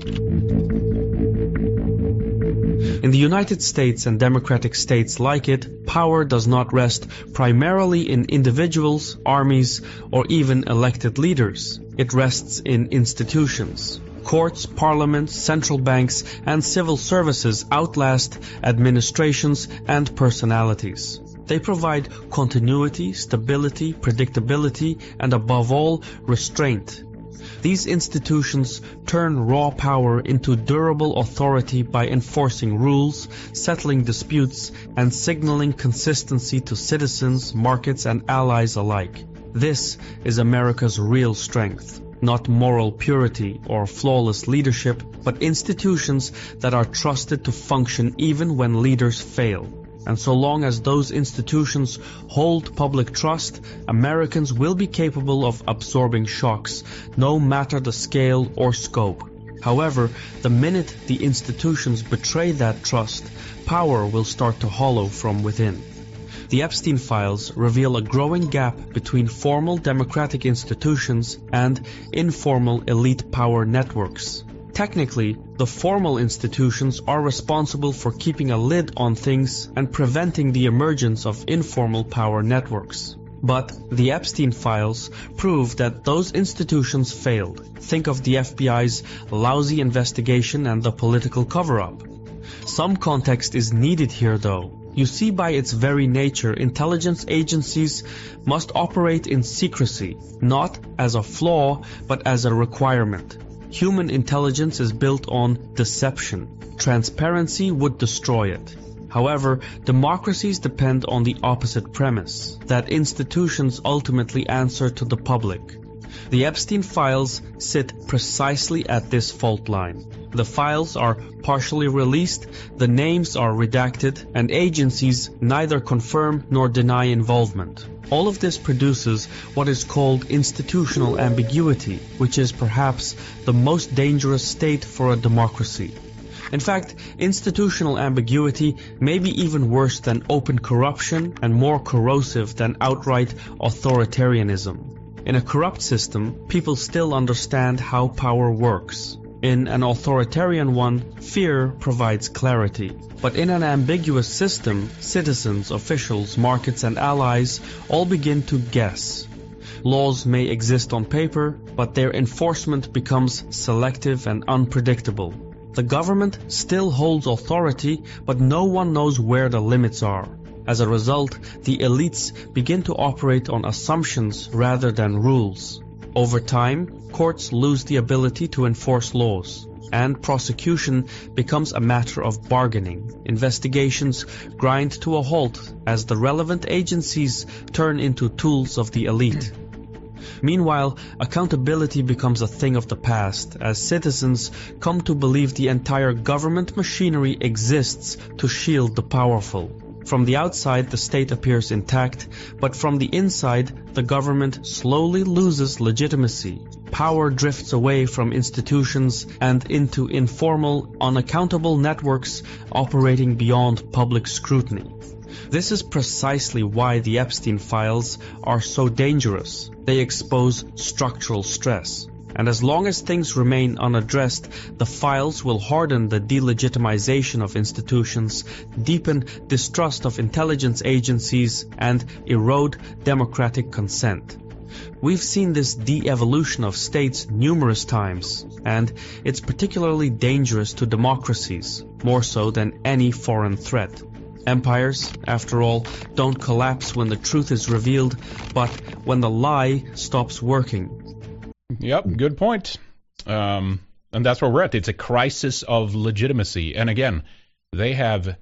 In the United States and democratic states like it, power does not rest primarily in individuals, armies, or even elected leaders. It rests in institutions. Courts, parliaments, central banks, and civil services outlast administrations and personalities. They provide continuity, stability, predictability, and above all, restraint. These institutions turn raw power into durable authority by enforcing rules, settling disputes, and signaling consistency to citizens, markets, and allies alike. This is America's real strength. Not moral purity or flawless leadership, but institutions that are trusted to function even when leaders fail. And so long as those institutions hold public trust, Americans will be capable of absorbing shocks, no matter the scale or scope. However, the minute the institutions betray that trust, power will start to hollow from within. The Epstein files reveal a growing gap between formal democratic institutions and informal elite power networks. Technically, the formal institutions are responsible for keeping a lid on things and preventing the emergence of informal power networks. But the Epstein files prove that those institutions failed. Think of the FBI's lousy investigation and the political cover-up. Some context is needed here, though. You see, by its very nature, intelligence agencies must operate in secrecy, not as a flaw, but as a requirement. Human intelligence is built on deception. Transparency would destroy it. However, democracies depend on the opposite premise, that institutions ultimately answer to the public. The Epstein files sit precisely at this fault line. The files are partially released, the names are redacted, and agencies neither confirm nor deny involvement. All of this produces what is called institutional ambiguity, which is perhaps the most dangerous state for a democracy. In fact, institutional ambiguity may be even worse than open corruption and more corrosive than outright authoritarianism. In a corrupt system, people still understand how power works. In an authoritarian one, fear provides clarity. But in an ambiguous system, citizens, officials, markets, and allies all begin to guess. Laws may exist on paper, but their enforcement becomes selective and unpredictable. The government still holds authority, but no one knows where the limits are. As a result, the elites begin to operate on assumptions rather than rules. Over time, courts lose the ability to enforce laws, and prosecution becomes a matter of bargaining. Investigations grind to a halt as the relevant agencies turn into tools of the elite. Meanwhile, accountability becomes a thing of the past as citizens come to believe the entire government machinery exists to shield the powerful. From the outside, the state appears intact, but from the inside, the government slowly loses legitimacy. Power drifts away from institutions and into informal, unaccountable networks operating beyond public scrutiny. This is precisely why the Epstein files are so dangerous. They expose structural stress. And as long as things remain unaddressed, the files will harden the delegitimization of institutions, deepen distrust of intelligence agencies, and erode democratic consent. We've seen this de-evolution of states numerous times, and it's particularly dangerous to democracies, more so than any foreign threat. Empires, after all, don't collapse when the truth is revealed, but when the lie stops working. Yep, good point. And that's where we're at. It's a crisis of legitimacy. And again, they have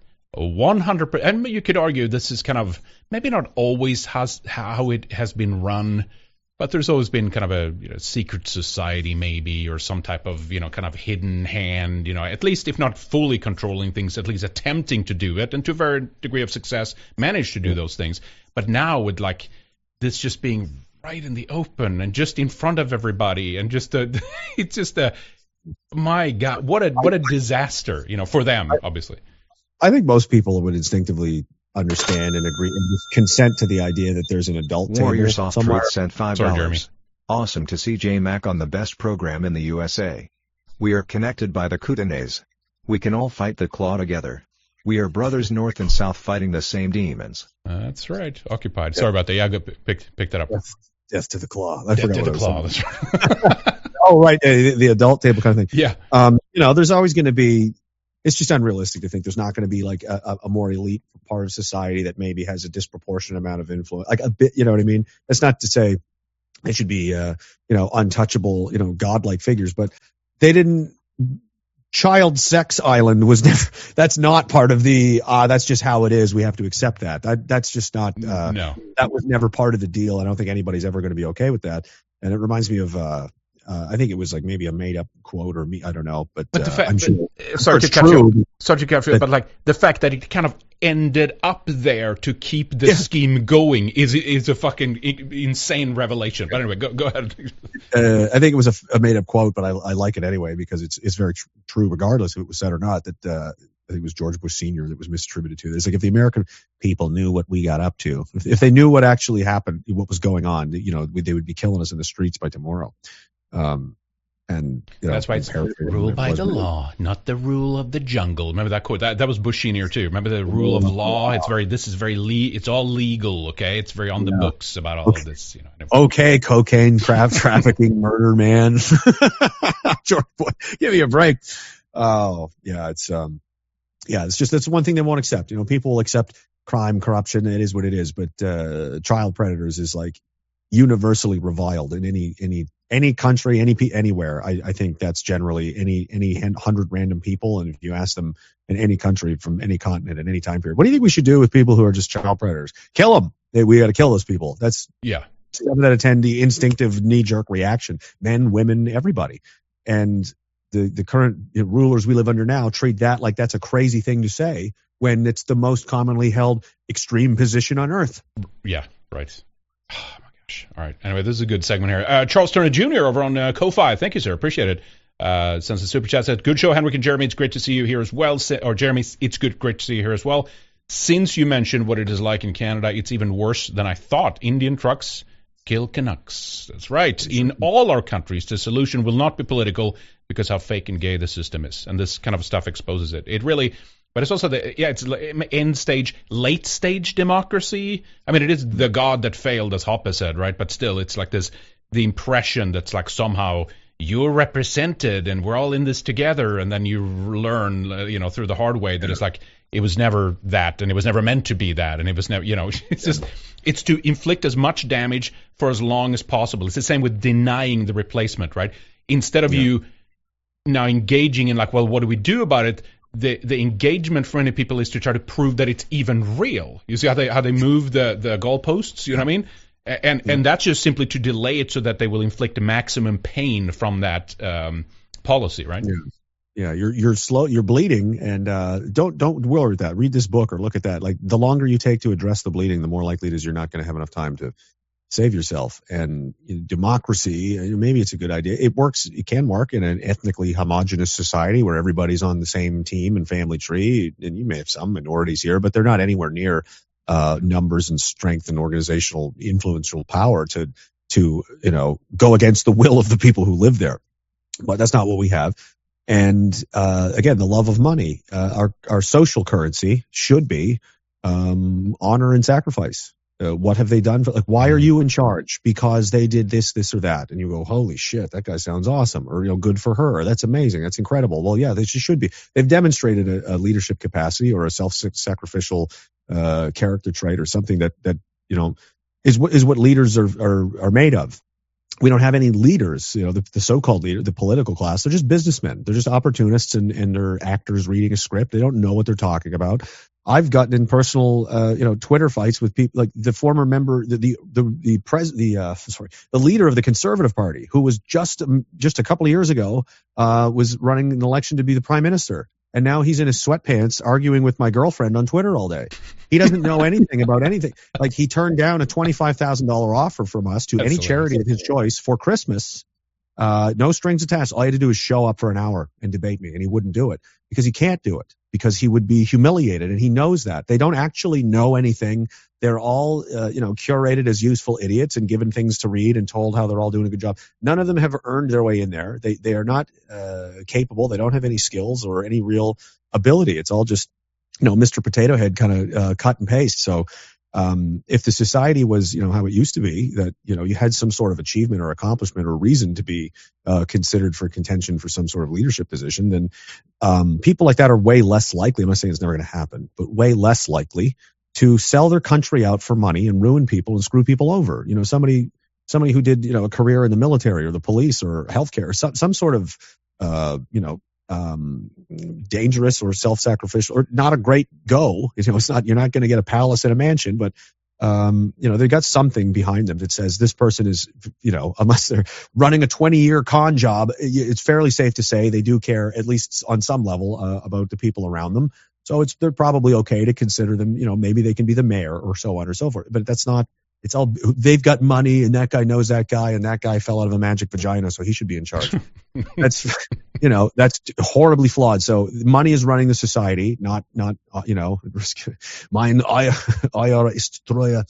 100%, and you could argue this is kind of, maybe not always how it has been run, but there's always been kind of a secret society maybe, or some type of, kind of hidden hand, at least if not fully controlling things, at least attempting to do it, and to a very degree of success, managed to do those things. But now with like this just being right in the open and just in front of everybody, and just it's just my God, what a disaster, for them, obviously. I think most people would instinctively understand and agree and just consent to the idea that there's an adult Warrior table Soft somewhere. Truth sent $5. Sorry, Jeremy. Awesome to see J-Mac on the best program in the USA. We are connected by the Kootenays. We can all fight the claw together. We are brothers north and south fighting the same demons. That's right. Occupied. Sorry about that. Yeah, I picked that up. Death to the claw. Death to the claw. That's right. Oh, right. The adult table kind of thing. Yeah. There's always going to be, it's just unrealistic to think there's not going to be like a more elite part of society that maybe has a disproportionate amount of influence, like a bit, you know what I mean? That's not to say they should be, untouchable, godlike figures, but they didn't, child sex island was never, that's not part of the, that's just how it is. We have to accept that. That's just not, no, that was never part of the deal. I don't think anybody's ever going to be okay with that. And it reminds me of, I think it was like maybe a made up quote or I don't know, but the fact, I'm sure sorry it's to true. cut you, but like the fact that it kind of ended up there to keep the scheme going is a fucking insane revelation. But anyway, go ahead. I think it was a made up quote, but I like it anyway because it's very true, regardless if it was said or not. That I think it was George Bush Sr. that was misattributed to. It's like if the American people knew what we got up to, if they knew what actually happened, what was going on, they would be killing us in the streets by tomorrow. And that's why it's rule by the law, not the rule of the jungle. Remember that quote? That was Bush Senior too. Remember the rule of law? It's all legal. Okay, it's very on the books about all of this. Okay, cocaine, trafficking, murder, man. George Bush, give me a break. Oh yeah, it's just that's one thing they won't accept. People will accept crime, corruption. It is what it is. But child predators is like universally reviled in any country, anywhere. I think that's generally any 100 random people, and if you ask them in any country from any continent at any time period, what do you think we should do with people who are just child predators? Kill them. We got to kill those people. That's 7 out of 10 the instinctive knee-jerk reaction. Men, women, everybody. And the current rulers we live under now treat that like that's a crazy thing to say when it's the most commonly held extreme position on earth. Yeah, right. All right. Anyway, this is a good segment here. Charles Turner Jr. over on Ko-Fi. Thank you, sir. Appreciate it. Sends a super chat. Said, good show, Henrik and Jeremy. It's great to see you here as well. Or Jeremy, it's great to see you here as well. Since you mentioned what it is like in Canada, it's even worse than I thought. Indian trucks kill Canucks. That's right. In all our countries, the solution will not be political because how fake and gay the system is. And this kind of stuff exposes it. It really... But it's also it's end stage, late stage democracy. I mean, it is the God that failed, as Hoppe said, right? But still, it's like the impression that's like somehow you're represented and we're all in this together. And then you learn, through the hard way that it's like, it was never that and it was never meant to be that. And it was never, it's to inflict as much damage for as long as possible. It's the same with denying the replacement, right? Instead of you now engaging in like, well, what do we do about it? The engagement for many people is to try to prove that it's even real. You see how they move the goalposts? You know what I mean? And that's just simply to delay it so that they will inflict maximum pain from that policy, right? Yeah, you're slow, you're bleeding, and don't worry with that. Read this book or look at that. Like the longer you take to address the bleeding, the more likely it is you're not going to have enough time to save yourself. And democracy, maybe it's a good idea. It works. It can work in an ethnically homogenous society where everybody's on the same team and family tree. And you may have some minorities here, but they're not anywhere near numbers and strength and organizational influential power to go against the will of the people who live there. But that's not what we have. And again, the love of money. Our social currency should be honor and sacrifice. What have they done? Why are you in charge? Because they did this, this, or that. And you go, holy shit, that guy sounds awesome. Or, good for her. That's amazing. That's incredible. Well, yeah, they should be. They've demonstrated a leadership capacity or a self-sacrificial character trait or something that is what leaders are made of. We don't have any leaders, the so-called leader, the political class. They're just businessmen. They're just opportunists and they're actors reading a script. They don't know what they're talking about. I've gotten in personal, Twitter fights with people like the former member, the leader of the Conservative Party, who was just a couple of years ago, was running an election to be the prime minister. And now he's in his sweatpants arguing with my girlfriend on Twitter all day. He doesn't know anything about anything. Like he turned down a $25,000 offer from us to any charity of his choice for Christmas. No strings attached. All he had to do was show up for an hour and debate me, and he wouldn't do it because he can't do it because he would be humiliated, and he knows that. They don't actually know anything. They're all, curated as useful idiots and given things to read and told how they're all doing a good job. None of them have earned their way in there. They are not capable. They don't have any skills or any real ability. It's all just, Mr. Potato Head kind of cut and paste. So if the society was, how it used to be, that, you had some sort of achievement or accomplishment or reason to be considered for contention for some sort of leadership position, then people like that are way less likely. I'm not saying it's never going to happen, but way less likely to sell their country out for money and ruin people and screw people over. Somebody who did, a career in the military or the police or healthcare or some sort of, dangerous or self-sacrificial or not a great go. It's not, you're not going to get a palace and a mansion, but, they've got something behind them that says this person is, unless they're running a 20-year con job, it's fairly safe to say they do care, at least on some level, about the people around them. So they're probably okay to consider them, maybe they can be the mayor or so on or so forth. But that's not, it's all, they've got money and that guy knows that guy and that guy fell out of a magic vagina, so he should be in charge. That's, that's horribly flawed. So money is running the society, not, mine, IRA ist treue.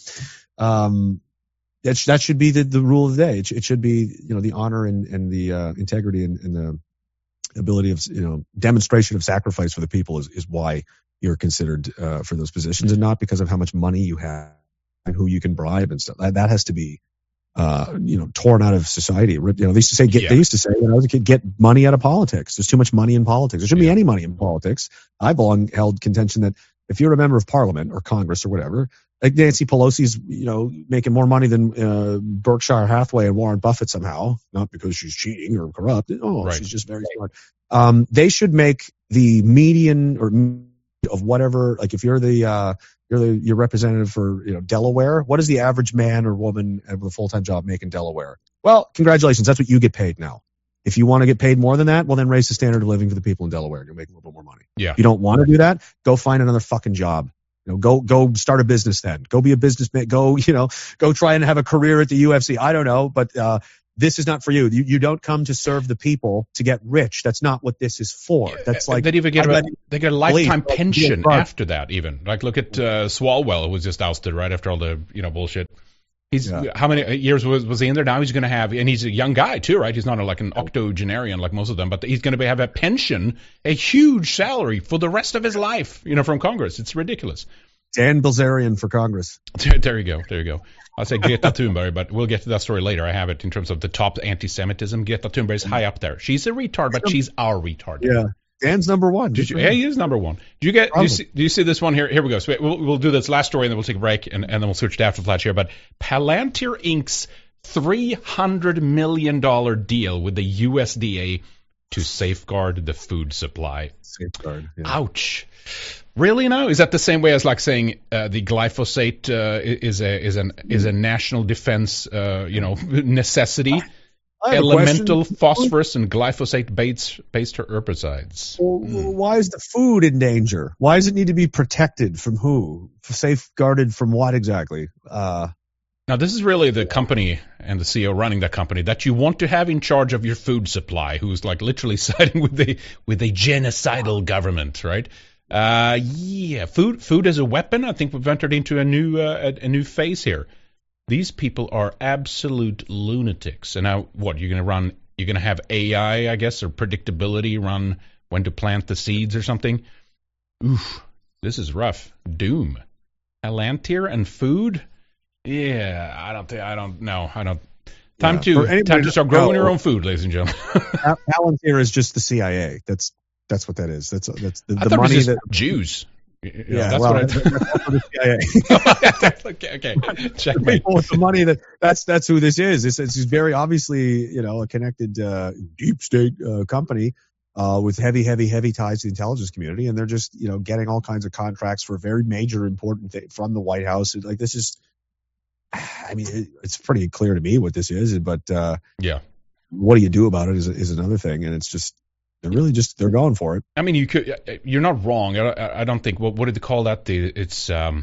That should be the rule of the day. It should be, the honor and the integrity and the ability of, demonstration of sacrifice for the people is why you're considered for those positions, and not because of how much money you have and who you can bribe and stuff. That has to be, torn out of society. They used to say, when I was a kid, get money out of politics. There's too much money in politics. There shouldn't be any money in politics. I've long held contention that if you're a member of Parliament or Congress or whatever, like Nancy Pelosi's, making more money than Berkshire Hathaway and Warren Buffett somehow, not because she's cheating or corrupt. Right. She's just very smart. They should make the median or of whatever, like if you're your representative for, Delaware, what does the average man or woman with a full-time job make in Delaware? Well, congratulations. That's what you get paid now. If you want to get paid more than that, well, then raise the standard of living for the people in Delaware. You'll make a little bit more money. Yeah. If you don't want to do that, go find another fucking job. Go start a business then. Go be a businessman. Go try and have a career at the UFC. I don't know, but this is not for you. You don't come to serve the people to get rich. That's not what this is for. That's like they get a lifetime pension after that. Even like look at Swalwell, who was just ousted right after all the bullshit. How many years was he in there? Now he's going to have, and he's a young guy too, right? He's not like an octogenarian like most of them, but he's going to have a pension, a huge salary for the rest of his life, from Congress. It's ridiculous. Dan Bilzerian for Congress. There you go. I'll say Greta Thunberg, but we'll get to that story later. I have it in terms of the top anti-Semitism. Greta Thunberg is high up there. She's a retard, but she's our retard. Yeah. Dan's number one. Yeah, he is number one. Do you see this one here? Here we go. So we'll do this last story, and then we'll take a break, and then we'll switch to Afterflash here. But Palantir Inc.'s $300 million deal with the USDA to safeguard the food supply. Safeguard. Yeah. Ouch. Really now? Is that the same way as like saying the glyphosate is a national defense necessity? Elemental phosphorus and glyphosate-based herbicides. Well, why is the food in danger? Why does it need to be protected from who? Safeguarded from what exactly? Now, this is really the company and the CEO running that company that you want to have in charge of your food supply, who's like literally siding with a genocidal government, right? Food as a weapon. I think we've entered into a new phase here. These people are absolute lunatics. And now what? You're going to have AI, I guess, or predictability run when to plant the seeds or something. Oof, this is rough. Doom. Palantir and food? Yeah, I don't know. Time to start growing your own food, ladies and gentlemen. Palantir is just the CIA. That's what that is. That's the I thought money it was just that Jews. That's what that's the CIA. Okay. Checkmate. With the money that's who this is. It's very obviously a connected deep state company with heavy ties to the intelligence community, and they're just getting all kinds of contracts for very major important things from the White House. Like this is, I mean, it's pretty clear to me what this is, but what do you do about it is another thing, and it's just. They're going for it. I mean, you're not wrong. I don't think. What did they call that? It's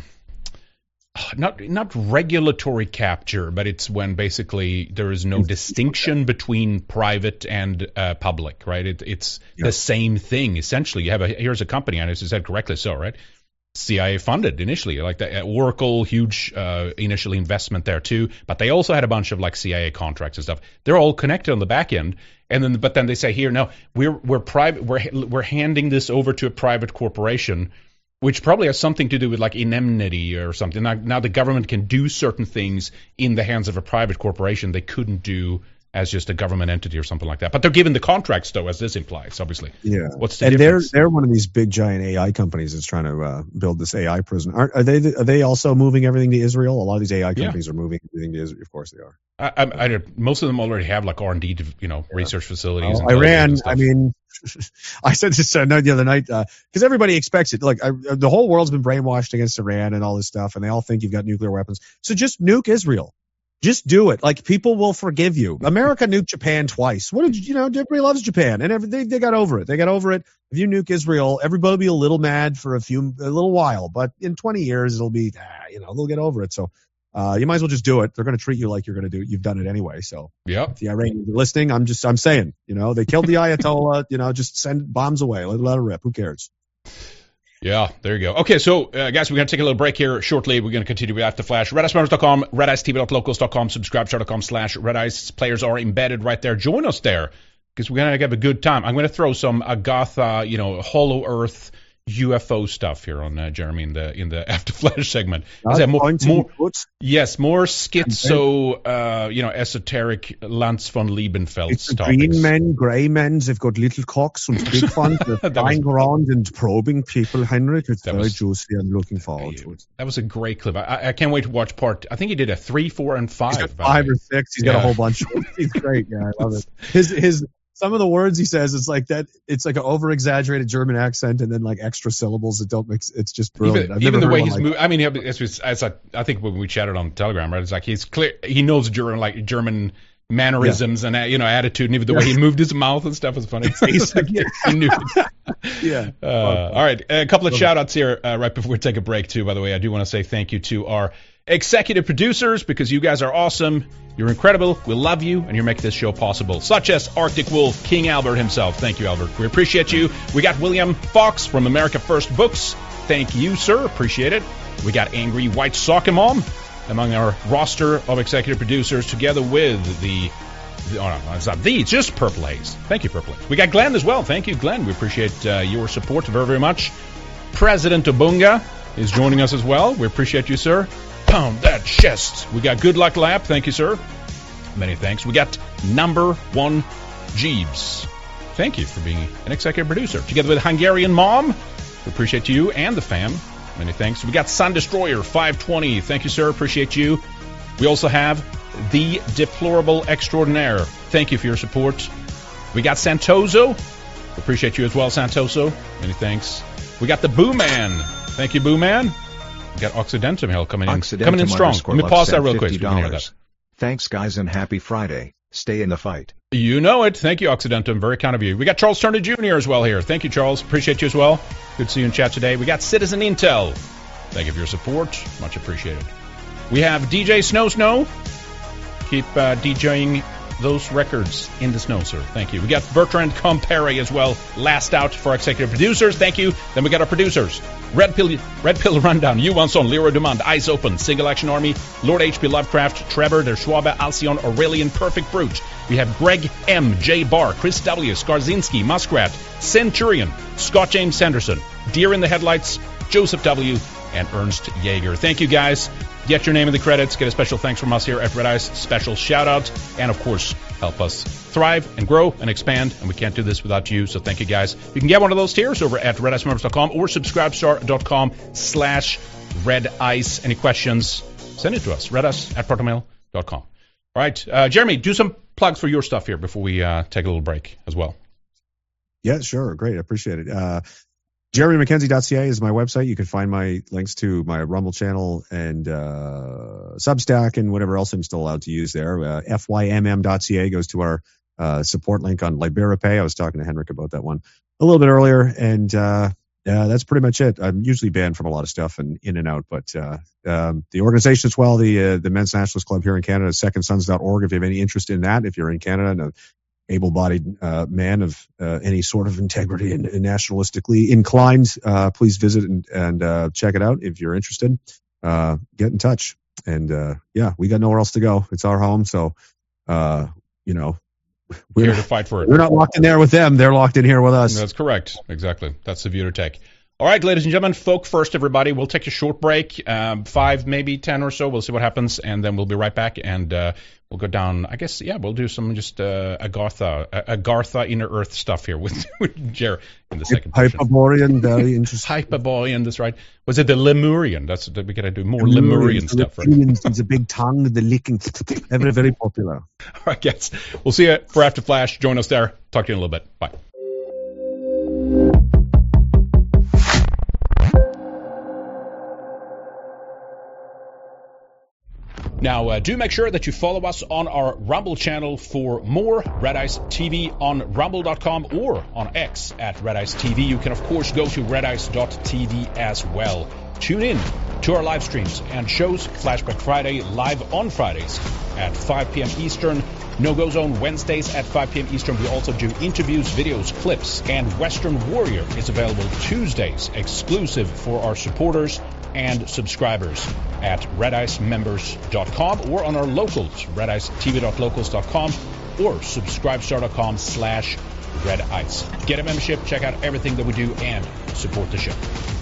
not regulatory capture, but it's when basically there is no distinction between private and public, right? It's the same thing essentially. Here's a company, and it's said correctly so, right? CIA funded initially, like the Oracle, huge initial investment there too. But they also had a bunch of like CIA contracts and stuff. They're all connected on the back end. But then they say here, no, we're private. We're handing this over to a private corporation, which probably has something to do with like indemnity or something. Now the government can do certain things in the hands of a private corporation they couldn't do as just a government entity or something like that. But they're given the contracts though, as this implies, obviously. Yeah. What's the difference? They're one of these big giant AI companies that's trying to build this AI prison. Are they also moving everything to Israel? A lot of these AI companies are moving everything to Israel. Of course they are. Most of them already have like R&D, research facilities. Iran. I mean, I said this the other night because everybody expects it. Like the whole world's been brainwashed against Iran and all this stuff, and they all think you've got nuclear weapons. So just nuke Israel. Just do it. Like people will forgive you. America nuked Japan twice. Everybody loves Japan, and they got over it. They got over it. If you nuke Israel, everybody will be a little mad for a little while, but in 20 years it'll be, they'll get over it. So you might as well just do it. They're going to treat you like you've done it anyway. So if the Iranians are listening, I'm saying, they killed the Ayatollah. Just send bombs away. Let it rip. Who cares? Yeah, there you go. Okay, so guys, we're going to take a little break here shortly. We're going to continue with Afterflash. RedIceMembers.com, RedIceTV.locals.com, subscribe.com/RedIce. Players are embedded right there. Join us there because we're going to have a good time. I'm going to throw some Agatha, Hollow Earth UFO stuff here on Jeremy in the Afterflash segment. More schizo, esoteric Lance von Liebenfeld it's stuff. Green men, grey men, they've got little cocks and big ones. They're flying around and probing people, Henrik. It's very juicy. I'm looking forward to it. That was a great clip. I can't wait to watch part. I think he did a 3, 4, and 5. He's got 5 or 6. He's got a whole bunch. He's great. Yeah, I love it. His some of the words he says, it's like that. It's like an over-exaggerated German accent, and then like extra syllables that don't mix. It's just brilliant. Even the way he's moving. I mean, I think when we chatted on Telegram, right? It's like he's clear. He knows German mannerisms and attitude, and even the way he moved his mouth and stuff was funny. He knew it. Yeah. All right, a couple of shout-outs here right before we take a break, too, by the way. I do want to say thank you to our executive producers, because you guys are awesome. You're incredible. We love you, and you make this show possible, such as Arctic Wolf, King Albert himself. Thank you, Albert. We appreciate you. We got William Fox from America First Books. Thank you, sir. Appreciate it. We got Angry White Soccer Mom among our roster of executive producers, together with it's just Purple Haze. Thank you, Purple Haze. We got Glenn as well. Thank you, Glenn. We appreciate your support very, very much. President Obunga is joining us as well. We appreciate you, sir. Pound that chest. We got Good Luck Lap. Thank you, sir. Many thanks. We got Number One Jeeves. Thank you for being an executive producer. Together with Hungarian Mom, we appreciate you and the fam. Many thanks. We got Sun Destroyer 520. Thank you, sir. Appreciate you. We also have The Deplorable Extraordinaire. Thank you for your support. We got Santoso. Appreciate you as well, Santoso. Many thanks. We got the Boo Man. Thank you, Boo Man. We got Occidentum Hill coming in strong. Let me pause that real quick. So we can hear that. Thanks, guys, and happy Friday. Stay in the fight. You know it. Thank you, Occidentum. Very kind of you. We got Charles Turner Jr. as well here. Thank you, Charles. Appreciate you as well. Good to see you in chat today. We got Citizen Intel. Thank you for your support. Much appreciated. We have DJ Snow. Keep DJing those records in the snow, sir. Thank you. We got Bertrand Compere as well. Last out for our executive producers. Thank you. Then we got our producers. Red Pill Rundown, Yuan Son, Leroy Dumond, Eyes Open, Single Action Army, Lord H.P. Lovecraft, Trevor, Der Schwabe, Alcyon, Aurelian, Perfect Brute. We have Greg M., J. Barr, Chris W., Skarzinski, Muskrat, Centurion, Scott James Sanderson, Deer in the Headlights, Joseph W., and Ernst Yeager. Thank you, guys. Get your name in the credits. Get a special thanks from us here at Red Ice. Special shout-out. And, of course, help us thrive and grow and expand. And we can't do this without you, so thank you, guys. You can get one of those tiers over at redicemembers.com or subscribestar.com/redice. Any questions, send it to us. redice@protonmail.com. All right. Jeremy, do some plugs for your stuff here before we take a little break as well. Yeah, sure. Great. I appreciate it. JeremyMcKenzie.ca is my website. You can find my links to my Rumble channel and Substack and whatever else I'm still allowed to use there. FYMM.ca goes to our support link on LiberaPay. I was talking to Henrik about that one a little bit earlier, and that's pretty much it. I'm usually banned from a lot of stuff and in and out, but the organization as well, the Men's Nationalist Club here in Canada, secondsons.org, if you have any interest in that, if you're in Canada and able-bodied man of any sort of integrity and nationalistically inclined, please visit and check it out. If you're interested, get in touch. And we got nowhere else to go. It's our home, so we're here to fight for it. We're not locked in there with them. They're locked in here with us. That's correct. Exactly. That's the view to take. All right, ladies and gentlemen, folk first, everybody. We'll take a short break, 5, maybe 10 or so. We'll see what happens, and then we'll be right back, and we'll go down. I guess, we'll do some just Agartha Inner Earth stuff here with Jer in the second portion. Hyperborean, very interesting. Hyperborean, that's right. Was it the Lemurian? We got to do more Lemurian stuff. It's a big tongue, the licking, very, very popular. All right, guys. We'll see you for After Flash. Join us there. Talk to you in a little bit. Bye. Now, do make sure that you follow us on our Rumble channel for more Red Ice TV on rumble.com or on X at Red Ice TV. You can, of course, go to redice.tv as well. Tune in to our live streams and shows. Flashback Friday live on Fridays at 5 p.m. Eastern. No-Go Zone Wednesdays at 5 p.m. Eastern. We also do interviews, videos, clips, and Western Warrior is available Tuesdays, exclusive for our supporters and subscribers at redicemembers.com or on our locals, redicetv.locals.com or subscribestar.com/redice. Get a membership, check out everything that we do, and support the show.